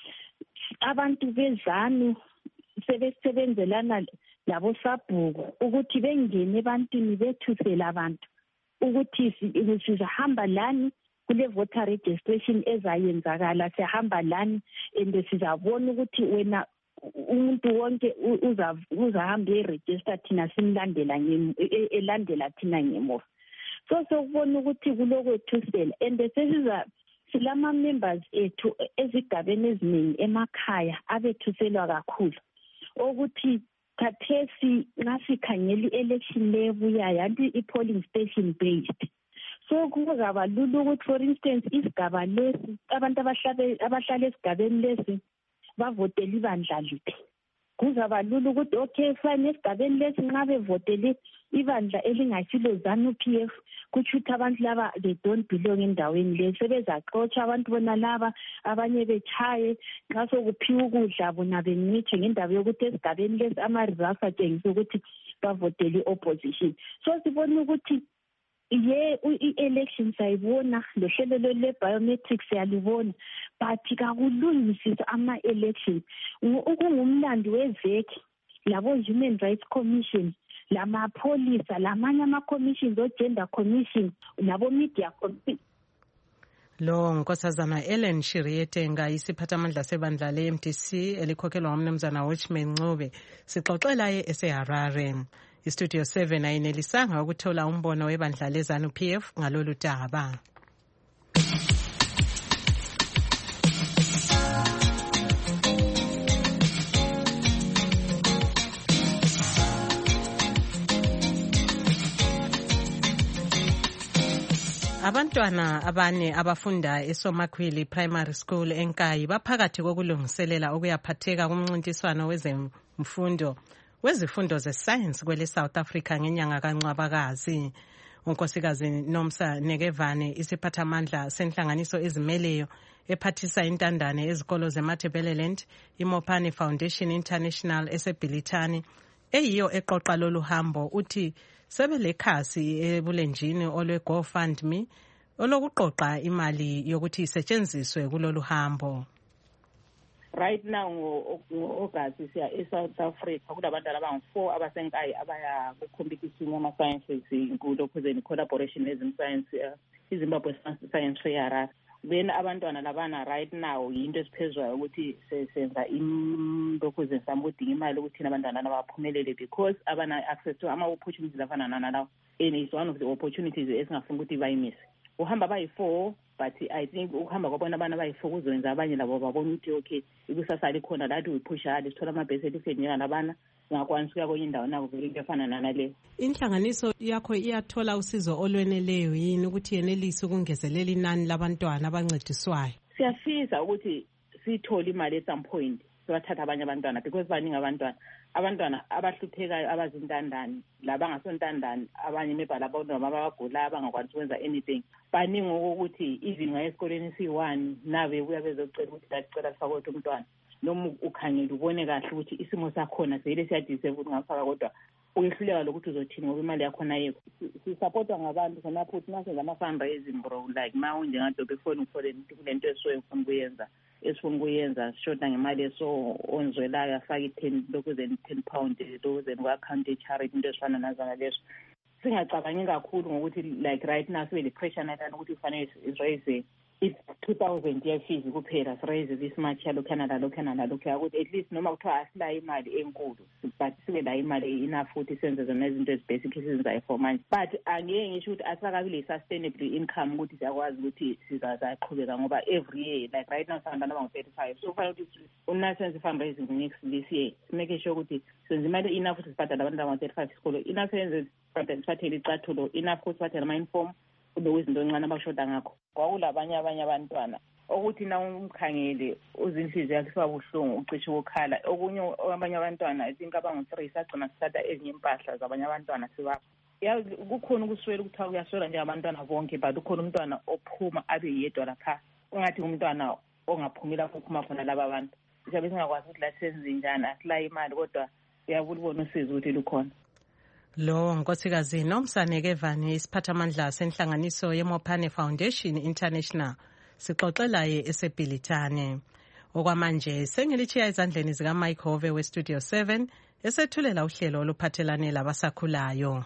abantu bezanu sebesebenzelana labo sabhuku ukuthi bengene ebantwini bethusela abantu ukuthi sizahamba lani kule voter registration ezayenzakala, sihamba lani and sizabona ukuthi wena umuntu wonke uzahamba eregister thina simlandela elandela thina ngemuva. So sokubona ukuthi kulokwethusela and sesiza silama members ethu ezigabeni eziningi emakhaya abethuselwa kakhulu ukuthi khathesi ngasikhangela i-election lebuyayo anti i-polling station based. So kuzaba lula ukuthi for instance isigaba lesi abantu abahlala esigabeni lesi bavotele ibandla liphi. Kuzaba lula ukuthi okay fine esigabeni lesi nxa bevotele ibandla elingasilo ZANU P F kuthi abantu laba they don't belong endaweni le sebezaxotsha abantu bona laba abanye bechaye nxa sokuphiwa ukudla bona bencitshe ngendaba yokuthi esigabeni lesi ama-results atshengisa ukuthi bavotele i-opposition. So sibona ukuthi ye i-election sayibona lohlelo le-biometrics siyalibona but kakulungisisa ama-election ukungumlando weveki labo Human Rights Commission lamapholisa lamanye ama-commissions o-gender commission labo media commission. Lo nkosazana Ellen Shirietenga isiphathamandla sebandla le-M D C elikhokhelwa umnumzana Wishman Ncube sixoxela eseHarare. Istudio seven ayinelisanga ukuthola umbono webandla leZANU P F ngalolu daba. Abantwana abane abafunda eSomakhwili Primary School eNkayi baphakathi kokulungiselela ukuyaphatheka kumncintiswano wezemfundo wezifundo ze-science kwele South Africa ngenyanga kaNcwabakazi. Unkosikazi Nomsa Nekevane isiphathamandla senhlanganiso ezimeleyo ephathisa intandane ezikolo zeMatabeleland iMopani Foundation International eseBhilithani eyiyo eqoqa lolu hambo uthi sebelekhasi ebulenjini olwe GoFundMe olokuqoqa imali yokuthi isetshenziswe kulolu hambo. Right now ngo-August siya eSouth Africa kulabantwana abangu-four abasenkayi abaya ku-competition yama-sciences kulokhu collaboration nezim-science iZimbabwe Science Fair. Then abantwana labana right now yinto esiphezwayo ukuthi senza lokhu zenzama ukudinga imali ukuthi abantwana abaphumelele because abana access to ama-opportunities afana nalawo and it's one of the opportunities esingafuna ukuthi bayimise. Uhamba bayi-four but I think ukuhamba kwabona abana bayi-four kuzoyenza abanye labo babona ukuthi okay ikusasa likhona lathi uyiphusha hadi sithola ama-certificate njengalabana ngakwanisa ukuya kwenye indawo nako vele into efana nanaleyo. Inhlanganiso yakho iyathola usizo olweneleyo yini ukuthi yenelise ukungezelela inani labantwana abancediswayo? Siyafisa ukuthi sithole imali at some point sibathatha abanye abantwana because baningi abantwana abantwana abahluphekayo abazintandane labangasontandane abanye maybe labantwana abagula abangakwanisi ukwenza anything baningi ukuthi even ngaye esikoleni siyi-one nabe buya bezocela ukuthi dacela sifakothe umntwana noma ukhangela ubone kahle ukuthi isimo sakhona sele siyadise ukuthi ngafaka kodwa uyehluleka lokuthi uzothini ngoba imali yakhona yekho. Sisapotwa ngabantu khona futhi nasenza ama-fundraising bro like ma unjengadobe efoni uthole kulento esuke ufuna ukuyenza esifuna ukuyenza sishoda ngemali eso onzwelayo afake ten lokhu then ten pound lokhu then ku-account ye-charity into ezifana nazana lezo. singacabangi kakhulu ngokuthi like right now sibe le pressure nathana ukuthi kufanele raise it's two thousand year fees kuphela raise this much yalo Canada lo Canada lo kaya ukuthi at least noma kuthiwa asila imali enkulu but sibe la imali enough futhi senze zona izinto ezibasic esizenzayo for manje but angeke ngisho ukuthi asakabile sustainable income ukuthi siyakwazi ukuthi sizaqhubeka ngoba every year like right now sihamba naba thirty-five so kufanele ukuthi unasense fundraising next this year make sure ukuthi senze imali enough ukuthi sibhadale abantu aba thirty-five isikolo enough senze siphathele icathulo enough ukuthi siphathele ama inform kube izinto encane abashoda ngakho kwakulabanye abanye abantwana ukuthi na umkhangele uzinhliziyo yakhe sibabuhlungu ucishe ukukhala okunye abanye abantwana I think abangu three sagcina sithatha ezinye impahla zabanye abantwana sibapha ya kukhona ukuswela ukuthiwa kuyaswela nje abantwana bonke but ukhona umntwana ophuma abe yedwa lapha ungathi umntwana ongaphumela ukuphuma khona laba abantu siyabe singakwazi ukuthi la senze njani asila imali kodwa uyabulibona usizo ukuthi lukhona. Lo nkosikazi Nomsaneke Vani isiphathamandla senhlanganiso yeMopane Foundation International sixoxelaye eseBhilitane. Okwamanje sengilichiya ezandleni zika Mike Hove we Studio seven esethulela uhlelo oluphathelane labasakhulayo.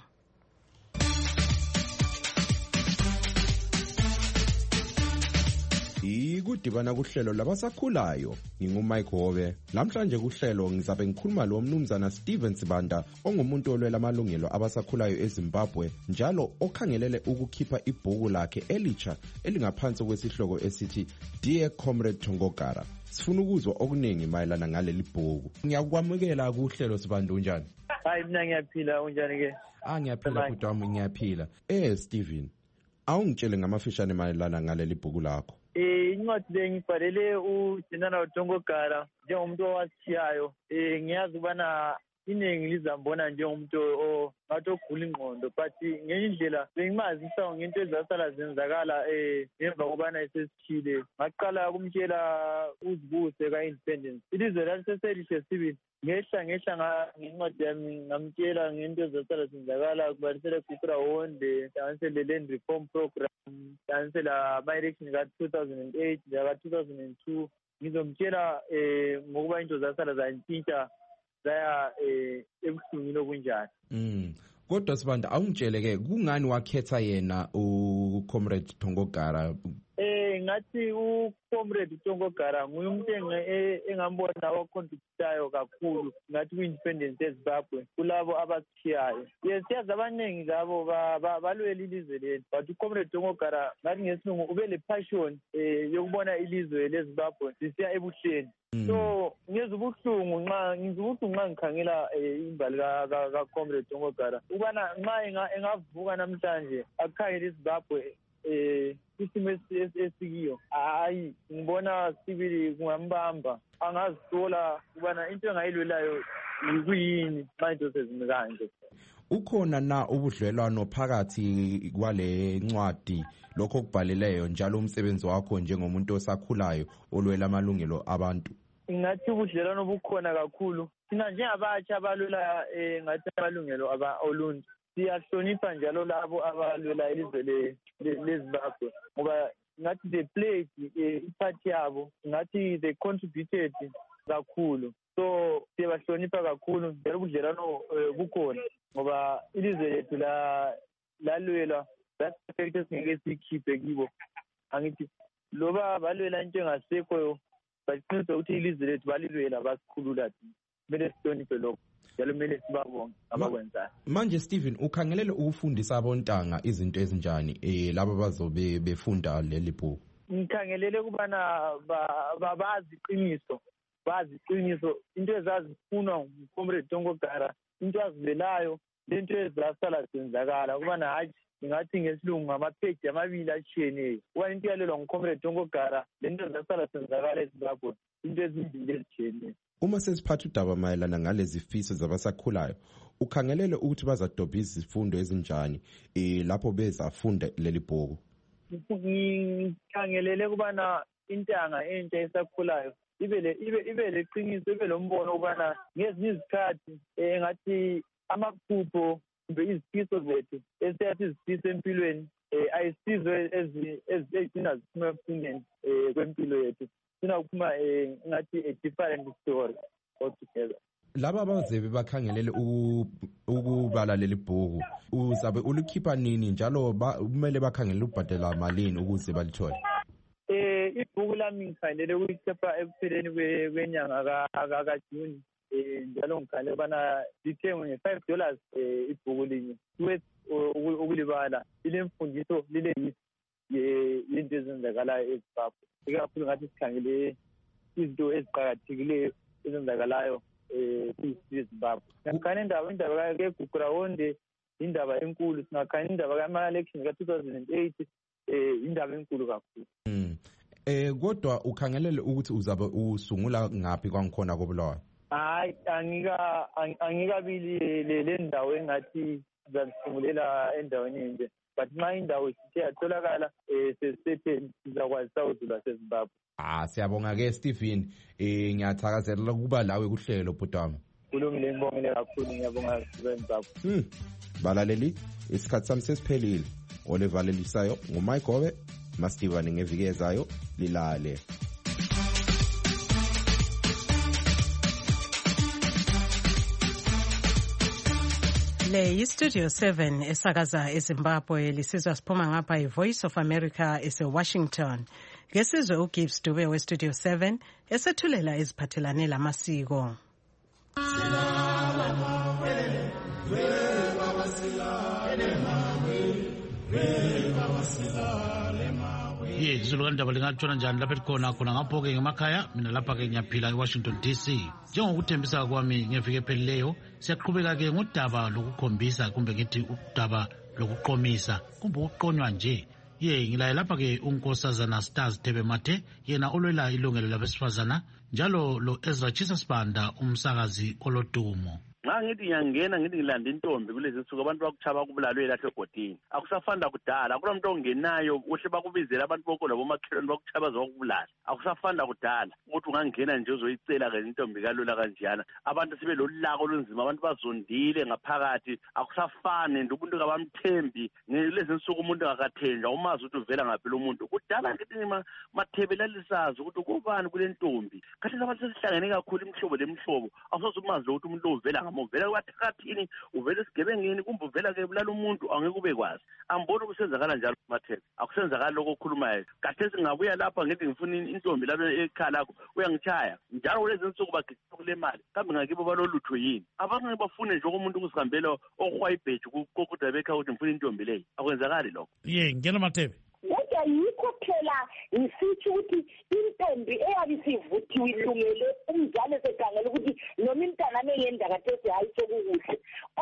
Ikudibana kuhlelo labasakhulayo ngingumike Hove. Namhlanje kuhlelo ngizabe ngikhuluma lo mnumzana Steven Sibanda ongumuntu olwela amalungelo abasakhulayo eZimbabwe njalo okhangelele ukukhipha ibhuku lakhe elitsha elingaphansi kwesihloko esithi Dear Comrade Tongogara. Sifuna ukuzwa okuningi mayelana ngaleli bhuku. Ngiyakwamukela kuhlelo Sibanda unjani? Hayi mina ngiyaphila unjani ke? Ah ngiyaphila futhi wami ngiyaphila. Eh Steven, awungitshele ngamafishane mayelana ngaleli bhuku lakho. Eh incwadi le ngibhalele uJenana Tongogara njengomuntu owashiyayo eh ngiyazi ubana iningi lizambona njengomuntu ongathi ogula ingqondo but ngenye indlela bengimazisa ngento ezasala zenzakala eh ngemva kobana esesichile ngaqala kumtshela uzibuse ka-independence ilizwe laliseselihle sibili ngehla ngehla ngencwadi yami ngamtshela ngento ezasala zenzakala kubalisela Kupra Wonde hlanganisele land reform program hlanganisela ama-election ka-two thousand eight ka-two thousand two ngizomtshela eh ngokuba into zasala zantshintsha zaya eh ebuhlungwini okunjani. Mm. Kodwa Sibanda awungitshele-ke kungani wakhetha yena uComrade Tongogara? Eh ngathi uComrade Tongogara nguye umuntu engambona ocontributayo kakhulu ngathi ku-independence eZimbabwe kulabo abashiyayo. Yes siyazi abaningi labo balwela ilizwe lethu but uComrade Tongogara ngathi ngesilungu ube le passion eh yokubona ilizwe leZimbabwe lisiya ebuhleni. So ngizwe ubuhlungu nxa ngizwe ubuhlungu nxa ngikhangela imbali kaComrade Tongogara ubana nxa engavuka namhlanje akukhangela iZimbabwe eh isimo esikiyo hayi ngibona sibili kungambamba angazisola ubana into engayilwelayo yikuyini manje sezimkanje. Ukhona na ubudlelwano phakathi kwale ncwadi lokho okubhaleleyo njalo umsebenzi wakho njengomuntu osakhulayo olwela amalungelo abantu? Ngathi ubudlelwano bukhona kakhulu thina njengabatsha abalwela ngathi amalungelo oluntu siyahlonipha njalo labo abalwela ilizwe leZimbabwe ngoba ngathi they played ipart yabo ngathi they contributed kakhulu so siyabahlonipha kakhulu njalo ubudlelwano bukhona ngoba ilizwe lethu lalwelwa that-effect esingeke siyikhiphe kibo angithi loba balwela into engasekho baqinisa ukuthi ilizwe lethu balilwela basikhulula kumele sihloniphe lokho njalo kumele sibabonge abakwenzayo. Manje Steven ukhangelele ukufundisa abontanga izinto ezinjani eh laba bazobe befunda leli bhuku? Ngikhangelele kubana babazi iqiniso bazi iqiniso into ezazifunwa nguComrade Tongogara into azivelayo lento ezasala zenzakala kubana hayi ngathi ngesilungu ngamaphage amabili atshiyeneyo kuba into yalelwa nguComrade Tongogara lento ezasala zenzakala eZimbabwe into ezimbili ezitshiyeneyo. Uma sesiphatha udaba mayelana ngalezi fiso zabasakhulayo ukhangelele ukuthi bazadobha izifundo ezinjani eh lapho bezafunda leli bhuku? Ngikhangelele kubana intanga entsha esakhulayo ibe le ibe ibe leqiniso ibe lombono ubana ngezinye izikhathi engathi amaphupho kumbe izifiso zethu esiyathi izifiso empilweni ayisizo ezigcina ziphuma ebuhlungeni kwempilo yethu sina ukuphuma ngathi a different story altogether. laba abaze bakhangelele ukubala leli bhuku uzabe ulikhipha nini njalo kumele bakhangelele ubhadela malini ukuze balithole? Eh ibhuku lami ngikhangelele ukuyikhipha ekupheleni kwenyanga kaJuni. Eh njalo ngikhangelele bana lithengwe nge-five dollars ibhuku linye. Ukulibala lilemfundiso lile yinto ezenzakalayo eZimbabwe. Ikakhulu ngathi sikhangele izinto eziqakathekileyo ezenzakalayo eZimbabwe. Singakhangela indaba indaba kaGugurawonde indaba enkulu, singakhangela indaba kama-election ka-two thousand eight indaba enkulu kakhulu. Eh kodwa ukhangelele ukuthi uzabe usungula ngaphi kwangikhona koBulawayo? Hayi angika angikabili le ndawo engathi sizalisungulela endaweni enje, but nxa indawo isithe yatholakala sesitheni sizakwazi sawuzulu waseZimbabwe. Ah siyabonga ke Stephen, eh ngiyathakazelela ukuba lawe kuhlelo bhodami. Kulungile, ngibongile kakhulu, ngiyabonga kuZimbabwe. Hmm. Balaleli, isikhathi sami sesiphelile. Olevalelisayo nguMike Gobe, Mastivani ngeviki ezayo lilale. Le yiStudio seven esakaza eZimbabwe, lisizwa siphuma ngapha iVoice of America eseWashington. Ngesizwe uGibbs Dube weStudio seven esethulela eziphathelane lamasiko. Ye izulu kandaba lingatshona njani lapha ekhona khona ngapho ke ngemakhaya, mina lapha ke ngiyaphila eWashington D C. Njengokuthembisa kwami ngeviki ephelileyo, siyaqhubeka ke ngodaba lokukhombisa kumbe ngithi udaba lokuqomisa kumbe ukuqonywa nje. Ye ngilaye lapha ke unkosazana Stars Thebe Mathe, yena olwela ilungelo labesifazana, njalo lo Ezra Chisasibanda umsakazi olodumo. Nxa ngithi ngiyangena ngithi ngilanda intombi kulezi nsuku abantu bakuchaba kubulalwe lahle egodini. Akusafanda kudala, akula muntu ongenayo uhle bakubizela abantu bonke labomakhelwane bakuchaba zokubulala. Akusafanda kudala ukuthi ungangena nje uzoyicela ke intombi kalula kanjana. Abantu sibe lolulako olunzima, abantu bazondile ngaphakathi. Akusafane ndomuntu kabamthembi. Ngelezi nsuku umuntu akakathenjwa umazi ukuthi uvela ngaphi lo muntu. Kudala ngithi mathebelalisazi ukuthi kubani kule ntombi. Kathi abantu sesihlangene kakhulu imihlobo lemihlobo. Awusoze umazi ukuthi umuntu uvela uvela kwathakathini, uvela esigebengeni, kumbe uvela ke bulala umuntu angeke ube kwazi. Ambona kusenzakala njalo Mathebe, akusenzakala lokho okhulumayo. Kade singabuya lapha ngithi ngifuna intombi lapha ekhaya lakho uyangichaya njalo kulezi nsuku bagicisa kule mali, kambe ngakibo balolutho yini? Abanye bafune nje umuntu ukusihambela okhwayibheji kokuthi bekha ukuthi ngifuna intombi leyo. Akwenzakali lokho. Ye ngena Mathebe. Kodwa yikho phela ngisithi ukuthi intombi eyabe isivuthiwe ilungele umzali esegangela ukuthi noma imntana meyenda kathesi hayi sokukuhle.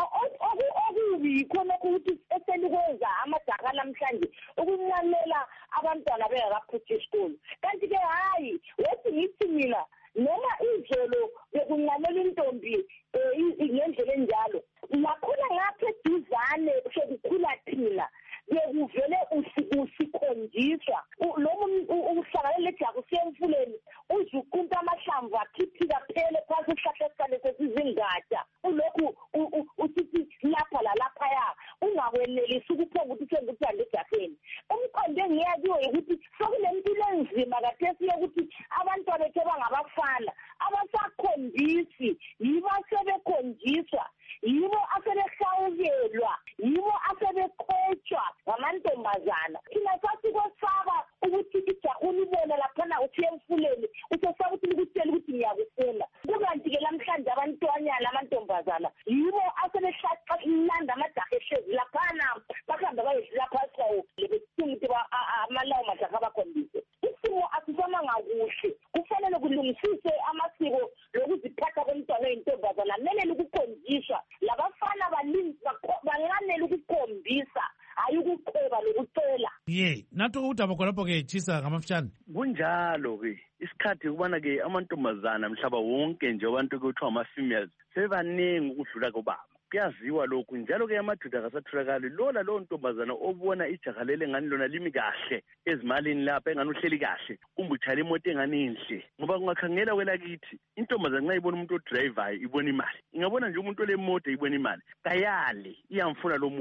Okubi khona ukuthi eselikwenza amadaka namhlanje ukunqamela abantwana bengakaphuthi isikolo. Kanti ke hayi wethi ngithi mina noma izolo bekunqamela intombi ngendlela enjalo, lakhona ngapha eduzane sekukhula thina bekuvele usikhonjiswa noma uhlangane lejaku siyemfuleni uzuqunta amahlamvu akhiphika phele phansi isihlahla esikhale sesizingada ulokhu usithi lapha lalaphaya ungakwenelisi ukuphonga ukuthi senguthanda ejafeni. Umqondo engiyakiwo ukuthi sokulempilo enzima kathesi yokuthi abantwana bethu bangabafana abasakhombisi yibo asebekhonjiswa, yibo asebehlawukelwa, yibo asebekhotshwa ngamantombazana. Thina sathi kwesaba ukuthi ijahu libona laphana usiye emfuleni usesaba ukuthi likutshela ukuthi ngiyakufuna. Kukanti ke lamhlanje abantwanyana amantombazana yibo asebehlanda amajaha ehlezi laphana bahambe bayedlula phasi kwawo lebesithi ukuthi amalawo majaha abakhombise. Isimo asisona ngakuhle, kufanele kulungisise amasiko lokuziphatha komntwana oyintombazana, kumele ukukhonjiswa labafana banganele ukukhombisa hayi ukuqheba lokucela. Ye nathi udaba khonapho ke Chisa ngamafutshane kunjalo ke isikhathi kubana ke amantombazana mhlaba wonke nje abantu kuthiwa ama-females sebaningi ukudlula kobaba. Kuyaziwa lokhu njalo ke amadoda akasatholakali. Lola lowo ntombazana obona ijaha lele ngani lona limi kahle ezimalini lapha engani uhleli kahle kumbe uthwala imoto engani inhle, ngoba kungakhangela kwelakithi intombazana nxa ibona umuntu odrivayo ibona imali, ingabona nje umuntu olemoto ibona imali, kayali iyamfuna lo muntu.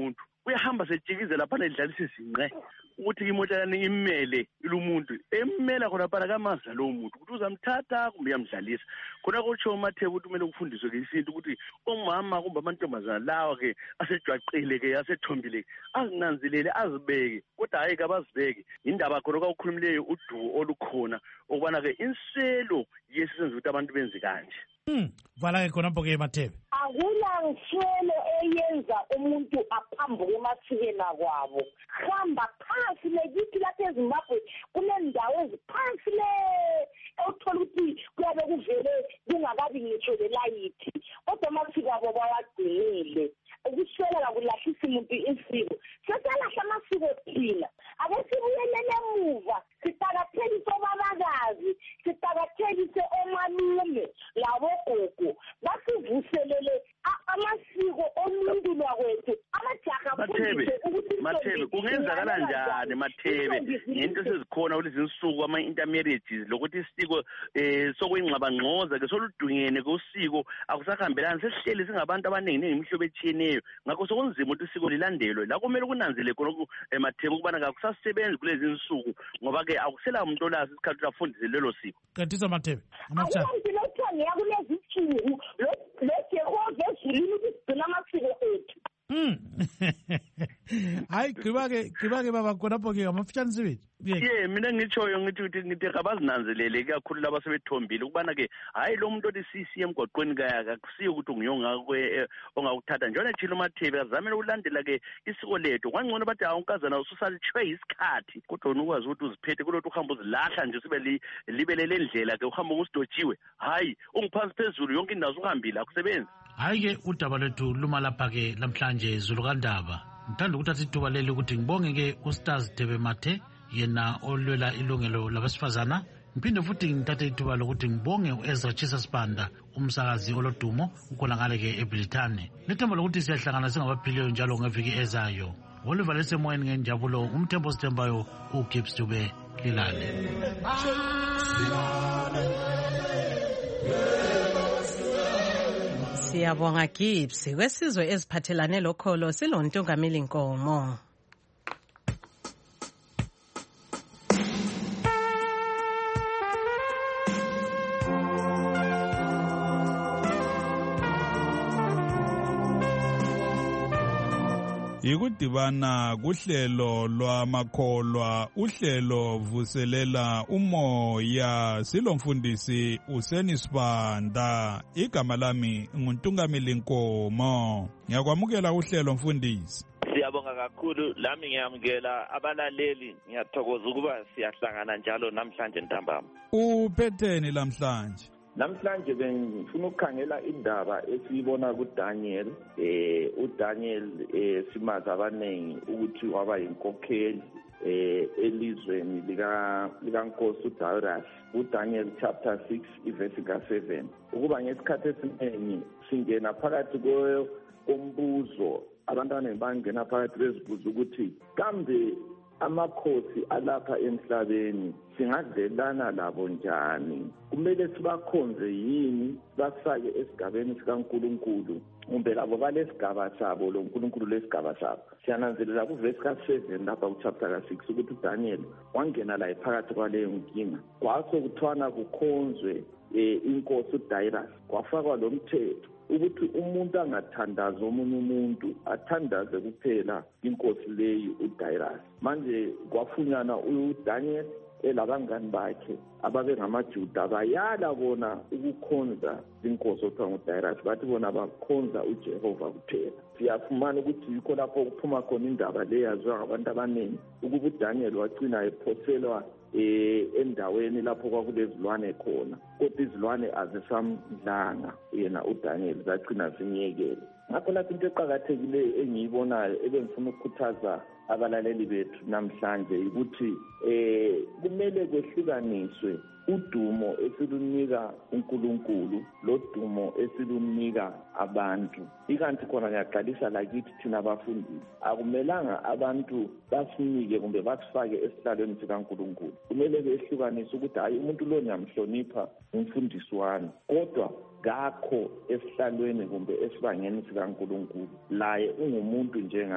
uyahamba sejikizela laphana edlalisa izinqe ukuthi imoto yakhe imele ilumuntu emmela khona phana kamazi lo muntu ukuthi uzamthatha kumbe uyamdlalisa khona kutsho uMathebe ukuthi kumele kufundiswe ke isintu ukuthi omama kumbe amantombazana lawa ke asejwaqile ke asethombile azinanzelele azibeke kodwa hayi kabazibeke indaba khona kwakukhulumileyo udumo olukhona okubana ke inselo yesisenza ukuthi abantu benze kanje. Hmm, vala ke khona ke Mathebe. Akula nselo eyenza umuntu aphambuke emasikeni akwabo. Hamba phansi lekithi lapha eZimbabwe kunendawo eziphansi le uthola ukuthi kuyabe kuvele kungakabi ngitsho lelayithi kodwa amasiko abo bawagcinile. Ukuswela kakulahlisa umuntu isiko. Sesalahla amasiko thina. Ake sibuyelele emuva siqakathekise obabakazi siqakathekise omalume labogogo basivuselele amasiko omuntu lwakwethu amajaha Mathebe Mathebe kungenzakala njani Mathebe into sezikhona kulezi insuku ama intermarriages lokuthi isiko eh sokuyingxaba ngqoza ke soludungene kusiko akusahambelani sesihleli singabantu abaningi nemihlobo etshiyeneyo ngakho sokunzima ukuthi isiko lilandelwe la kumele kunanzele khona Mathebe ukubana akusasebenzi kulezi insuku ngoba ke akusela umuntu olazi isikhathi afundise lelo siko. Kathisa Mathebe amachapha awuthi lothani yakulezi insuku lo Jehova ezulwini ukugcina amasiko ethu. Hmm. Hayi gqibake gqibake baba khonapho ke amafitshane sibithi. Yeah, mina ngitshoyo ngithi ukuthi ngithi abazinanzelele kakhulu laba sebethombile ukubana ke hayi lo muntu othi sisi emgwaqweni kaya akusiyo ukuthi ungiyonga kwe ongakuthatha njalo echilo Mathebe azamela ukulandela ke isiko lethu kwangcono bathi awunkazana ususalitshwe isikhathi kodwa unukwazi ukuthi uziphethe kulothi uhamba uzilahla nje sibe libelele endlela ke uhamba ukusidotshiwe hayi ungiphansi phezulu yonke indawo uhambile akusebenzi. Hayi ke udaba lethu luma lapha ke namhlanje Zulu kaNdaba ngithanda ukuthi asithuba leli ukuthi ngibonge ke uStars Debe Mathe yena olwela ilungelo labesifazana ngiphinde futhi ngithathe ithuba lokuthi ngibonge uEzra Chisa Sibanda umsakazi olodumo ukhona ngale ke eBrithani nethemba lokuthi siyahlangana singabaphiliyo njalo ngeviki ezayo Oliver lesemoyeni ngenjabulo umthembo sithembayo uGibbs Dube lilale. Siyabonga Gibbs kwesizwe eziphathelane lokholo silontungameli Nkomo. Ikudibana kuhlelo lwamakholwa uhlelo vuselela umoya silomfundisi Useni Sibanda igama lami nguntungameli Nkomo ngiyakwamukela uhlelo mfundisi. Siyabonga kakhulu lami ngiyamukela abalaleli ngiyathokoza ukuba siyahlangana njalo namhlanje ntambama. Uphetheni namhlanje? Namhlanje bengifuna ukukhangela indaba esiyibona kuDaniel eh uDaniel eh simazi abanengi ukuthi waba inkokheli eh elizweni lika likaNkosi uDarius uDaniel chapter six verse seven ukuba ngesikhathi esiningi singena phakathi kombuzo abantwana bangena phakathi bezibuza ukuthi kambe amakhosi alapha emhlabeni singadlelana labo njani kumele sibakhonze yini basake esigabeni sikaNkuluNkulu kumbe labo balesigaba sabo lo nkulunkulu lesigaba sabo siyananzelela kuverse ka seven lapha kuchapter ka six ukuthi uDaniel wangena la phakathi kwaleyo nkinga kwaso kuthwana kukhonzwe inkosi uDarius kwafakwa lo mthetho ukuthi umuntu angathandaza omunye umuntu athandaze kuphela inkosi leyi uDarius manje kwafunyana uDaniel elabangani bakhe ababe ngamaJuda bayala bona ukukhonza inkosi okuthiwa nguDarius bathi bona bakhonza uJehova kuphela siyafumana ukuthi yikho lapho kuphuma khona indaba le yaziwa ngabantu abaningi ukuba uDaniel wagcina ephoselwa eh endaweni lapho kwakulezilwane khona kodwa izilwane azisamdlanga yena uDaniel zagcina zinyekele ngakho lapho into eqhakathekileyo engiyibonayo ebengifuna ukukhuthaza abalaleli bethu namhlanje ukuthi eh kumele kwehlukaniswe udumo esilunika uNkulunkulu lodumo esilunika abantu ikanti khona ngiyaqalisa lakithi thina abafundisi akumelanga abantu basinike kumbe basifake esihlalweni sikaNkulunkulu kumele behlukanise ukuthi hayi umuntu lo ngiyamhlonipha umfundisi wami kodwa ngakho esihlalweni kumbe esibangeni sikaNkulunkulu laye ungumuntu njengami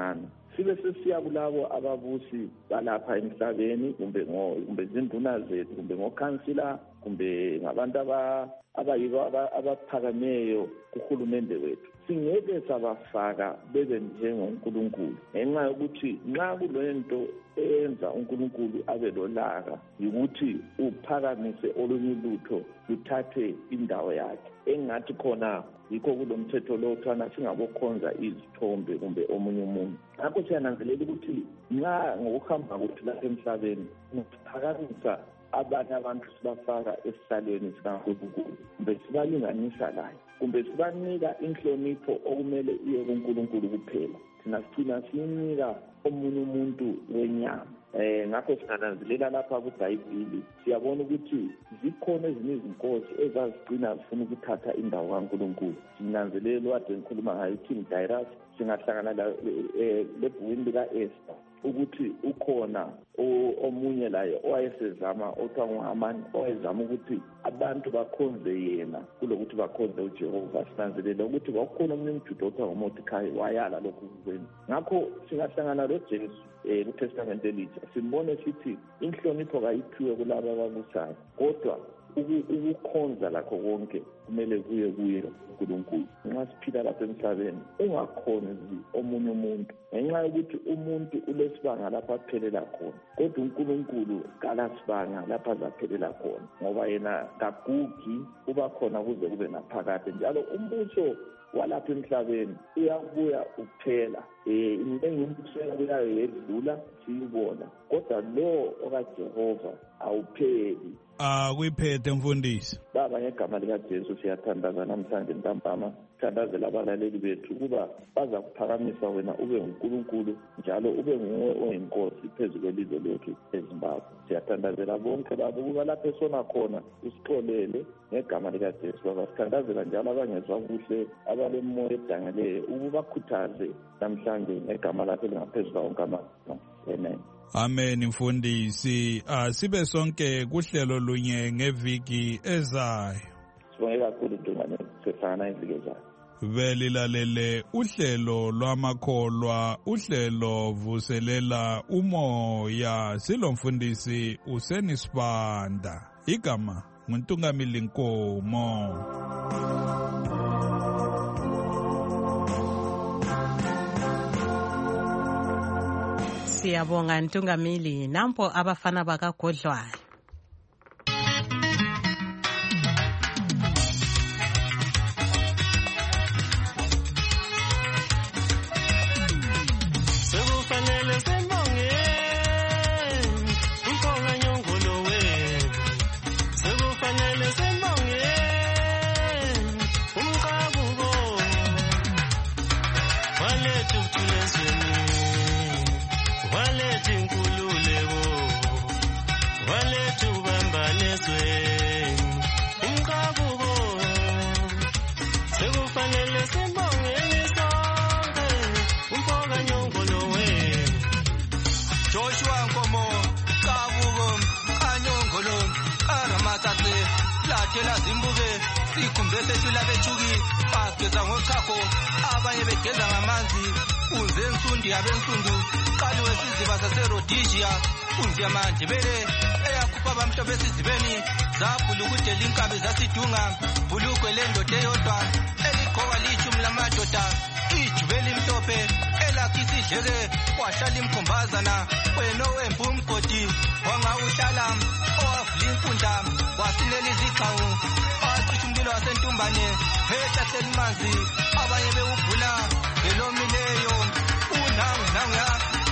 sibe sesiya kulabo ababusi balapha emhlabeni kumbe kumbe izinduna zethu kumbe ngokhansila kumbe ngabantu abayibo abaphakameyo kuhulumende wethu. Singeke sabafaka bebe njengoNkulunkulu ngenxa yokuthi nxa kulento eyenza uNkulunkulu abe lolaka yikuthi uphakamise olunye lutho luthathe indawo yakhe. Engathi khona yikho kulomthetho lo thana singabokhonza izithombe kumbe omunye umuntu. Ngakho siyananzelela ukuthi nxa ngokuhamba kwethu lapha emhlabeni ngokuphakamisa abanye abantu sibafaka esihlalweni sikaNkulunkulu kumbe sibalinganisa laye kumbe sibanika inhlonipho okumele iye kuNkulunkulu kuphela, thina sicina siyinika omunye umuntu wenyama. Eh ngakho sinanzelela lapha kuBhayibheli siyabona ukuthi zikhona ezinye izinkosi ezazigcina zifuna ukuthatha indawo kaNkulunkulu. Sinanzelela wade ngikhuluma ngayo King Darius, singahlangana lebhukwini lika-Esther ukuthi ukhona omunye laye owayesezama othiwa nguHamani owayezama ukuthi abantu bakhonze yena kulokuthi bakhonze uJehova. Sinanzelela ukuthi kwakukhona omunye umJuda othiwa nguMordecai wayala lokhu kukwenza. Ngakho singahlangana loJesu eh kuTestament elitsha simbone sithi inhlonipho kayiphiwe kulabo ababusayo, kodwa ukukhonza lakho konke kumele kuye kuye uNkulunkulu. Nxa siphila lapha emhlabeni ungakhonzi omunye umuntu ngenxa yokuthi umuntu ulesibanga lapha aphelela khona, kodwa uNkulunkulu kalasibanga lapha azaphelela khona ngoba yena kagugi uba khona kuze kube naphakade. Njalo umbuso walapha emhlabeni uyabuya ukuphela. Eh ingengimbuso kuyayo yedlula siyibona, kodwa lo okaJehova awupheli. Ah kuyiphethe mfundisi. Baba ngegama likaJesu siyathandaza namhlanje ntambama, thandazela abalaleli bethu kuba baza kuphakamisa wena ube uNkulunkulu njalo ube nguwe oyinkosi phezu kwelizwe lethu eZimbabwe. Siyathandazela bonke babo kuba lapho esona khona usixolele ngegama likaJesu. Baba sithandazela njalo abangezwa kuhle abalemoya edangeleyo ukubakhuthaze namhlanje ngegama lakho lingaphezulu konke amagama. Amen. Amen mfundisi. Asibe sonke kuhlelo lunye ngeviki ezayo. Sibonge kakhulu Dungane sefana iviki ezayo. Belilalele uhlelo lwamakholwa, uhlelo vuselela umoya. Silomfundisi uSenisibanda. Igama nguNtungamili Nkomo. Siyabonga Ntungamili. Nampo abafana bakaGodlwayo. Sekufanele sembonge ukhona nyongolo wethu. Sekufanele sembonge umqabuko walethu kuthulezweni. Walethu inkululeko, walethu ubambanezweni, umqabuko. Sekufanele simbongeni sonke, umfoka nyongolo wethu. Joshua Nkomo, Kabuko, Kanyongolo, Karamatase, Latela Zimbuke, Sikumbese Silabethuki, bageza ngochago, abanye begeza ngamanzi, unze nsundi abensundu. Kali wesiziba saseRhodesia unze amandebele eyakhupha abamhlophe esizibeni zabhula ukudela inkabi zasidunga bulugwe lendoda eyodwa eligqoka lishumi lamadoda ijuba elimhlophe elakhi isidleke wahlala imkhombazana wena owembu umgodi wangawuhlala owavula inkundla wasilela izigcawu wacisha umlilo wasentumbane ehlasela imanzi abanye bewubhula ngelomileyo unangu nanguya.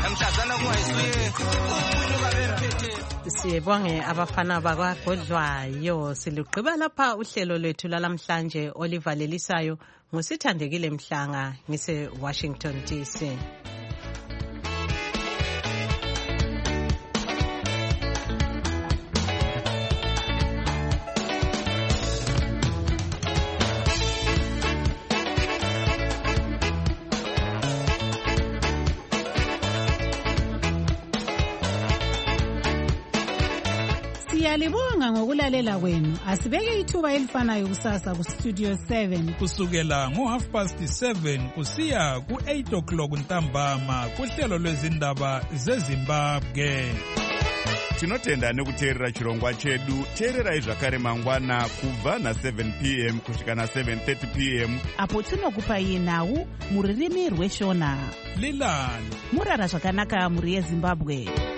Siyebonge abafana bakaGodlwayo. Silugqiba lapha uhlelo lwethu lalamhlanje olivalelisayo ngusithandekile Mhlanga ngise Washington D C. Siyalibonga ngokulalela kwenu. Asibeke ithuba elifanayo kusasa kustudio seven. Kusukela ngo half past seven kusiya ku eight o'clock ntambama kuhlelo lwezindaba zeZimbabwe. Tinotenda nekuteerera chirongwa chedu. Teererai zvakare mangwana kubva na seven p m kusvika na seven thirty p m apo tinokupai nhau muririmi rweshona. Lilani murara zvakanaka muri yeZimbabwe.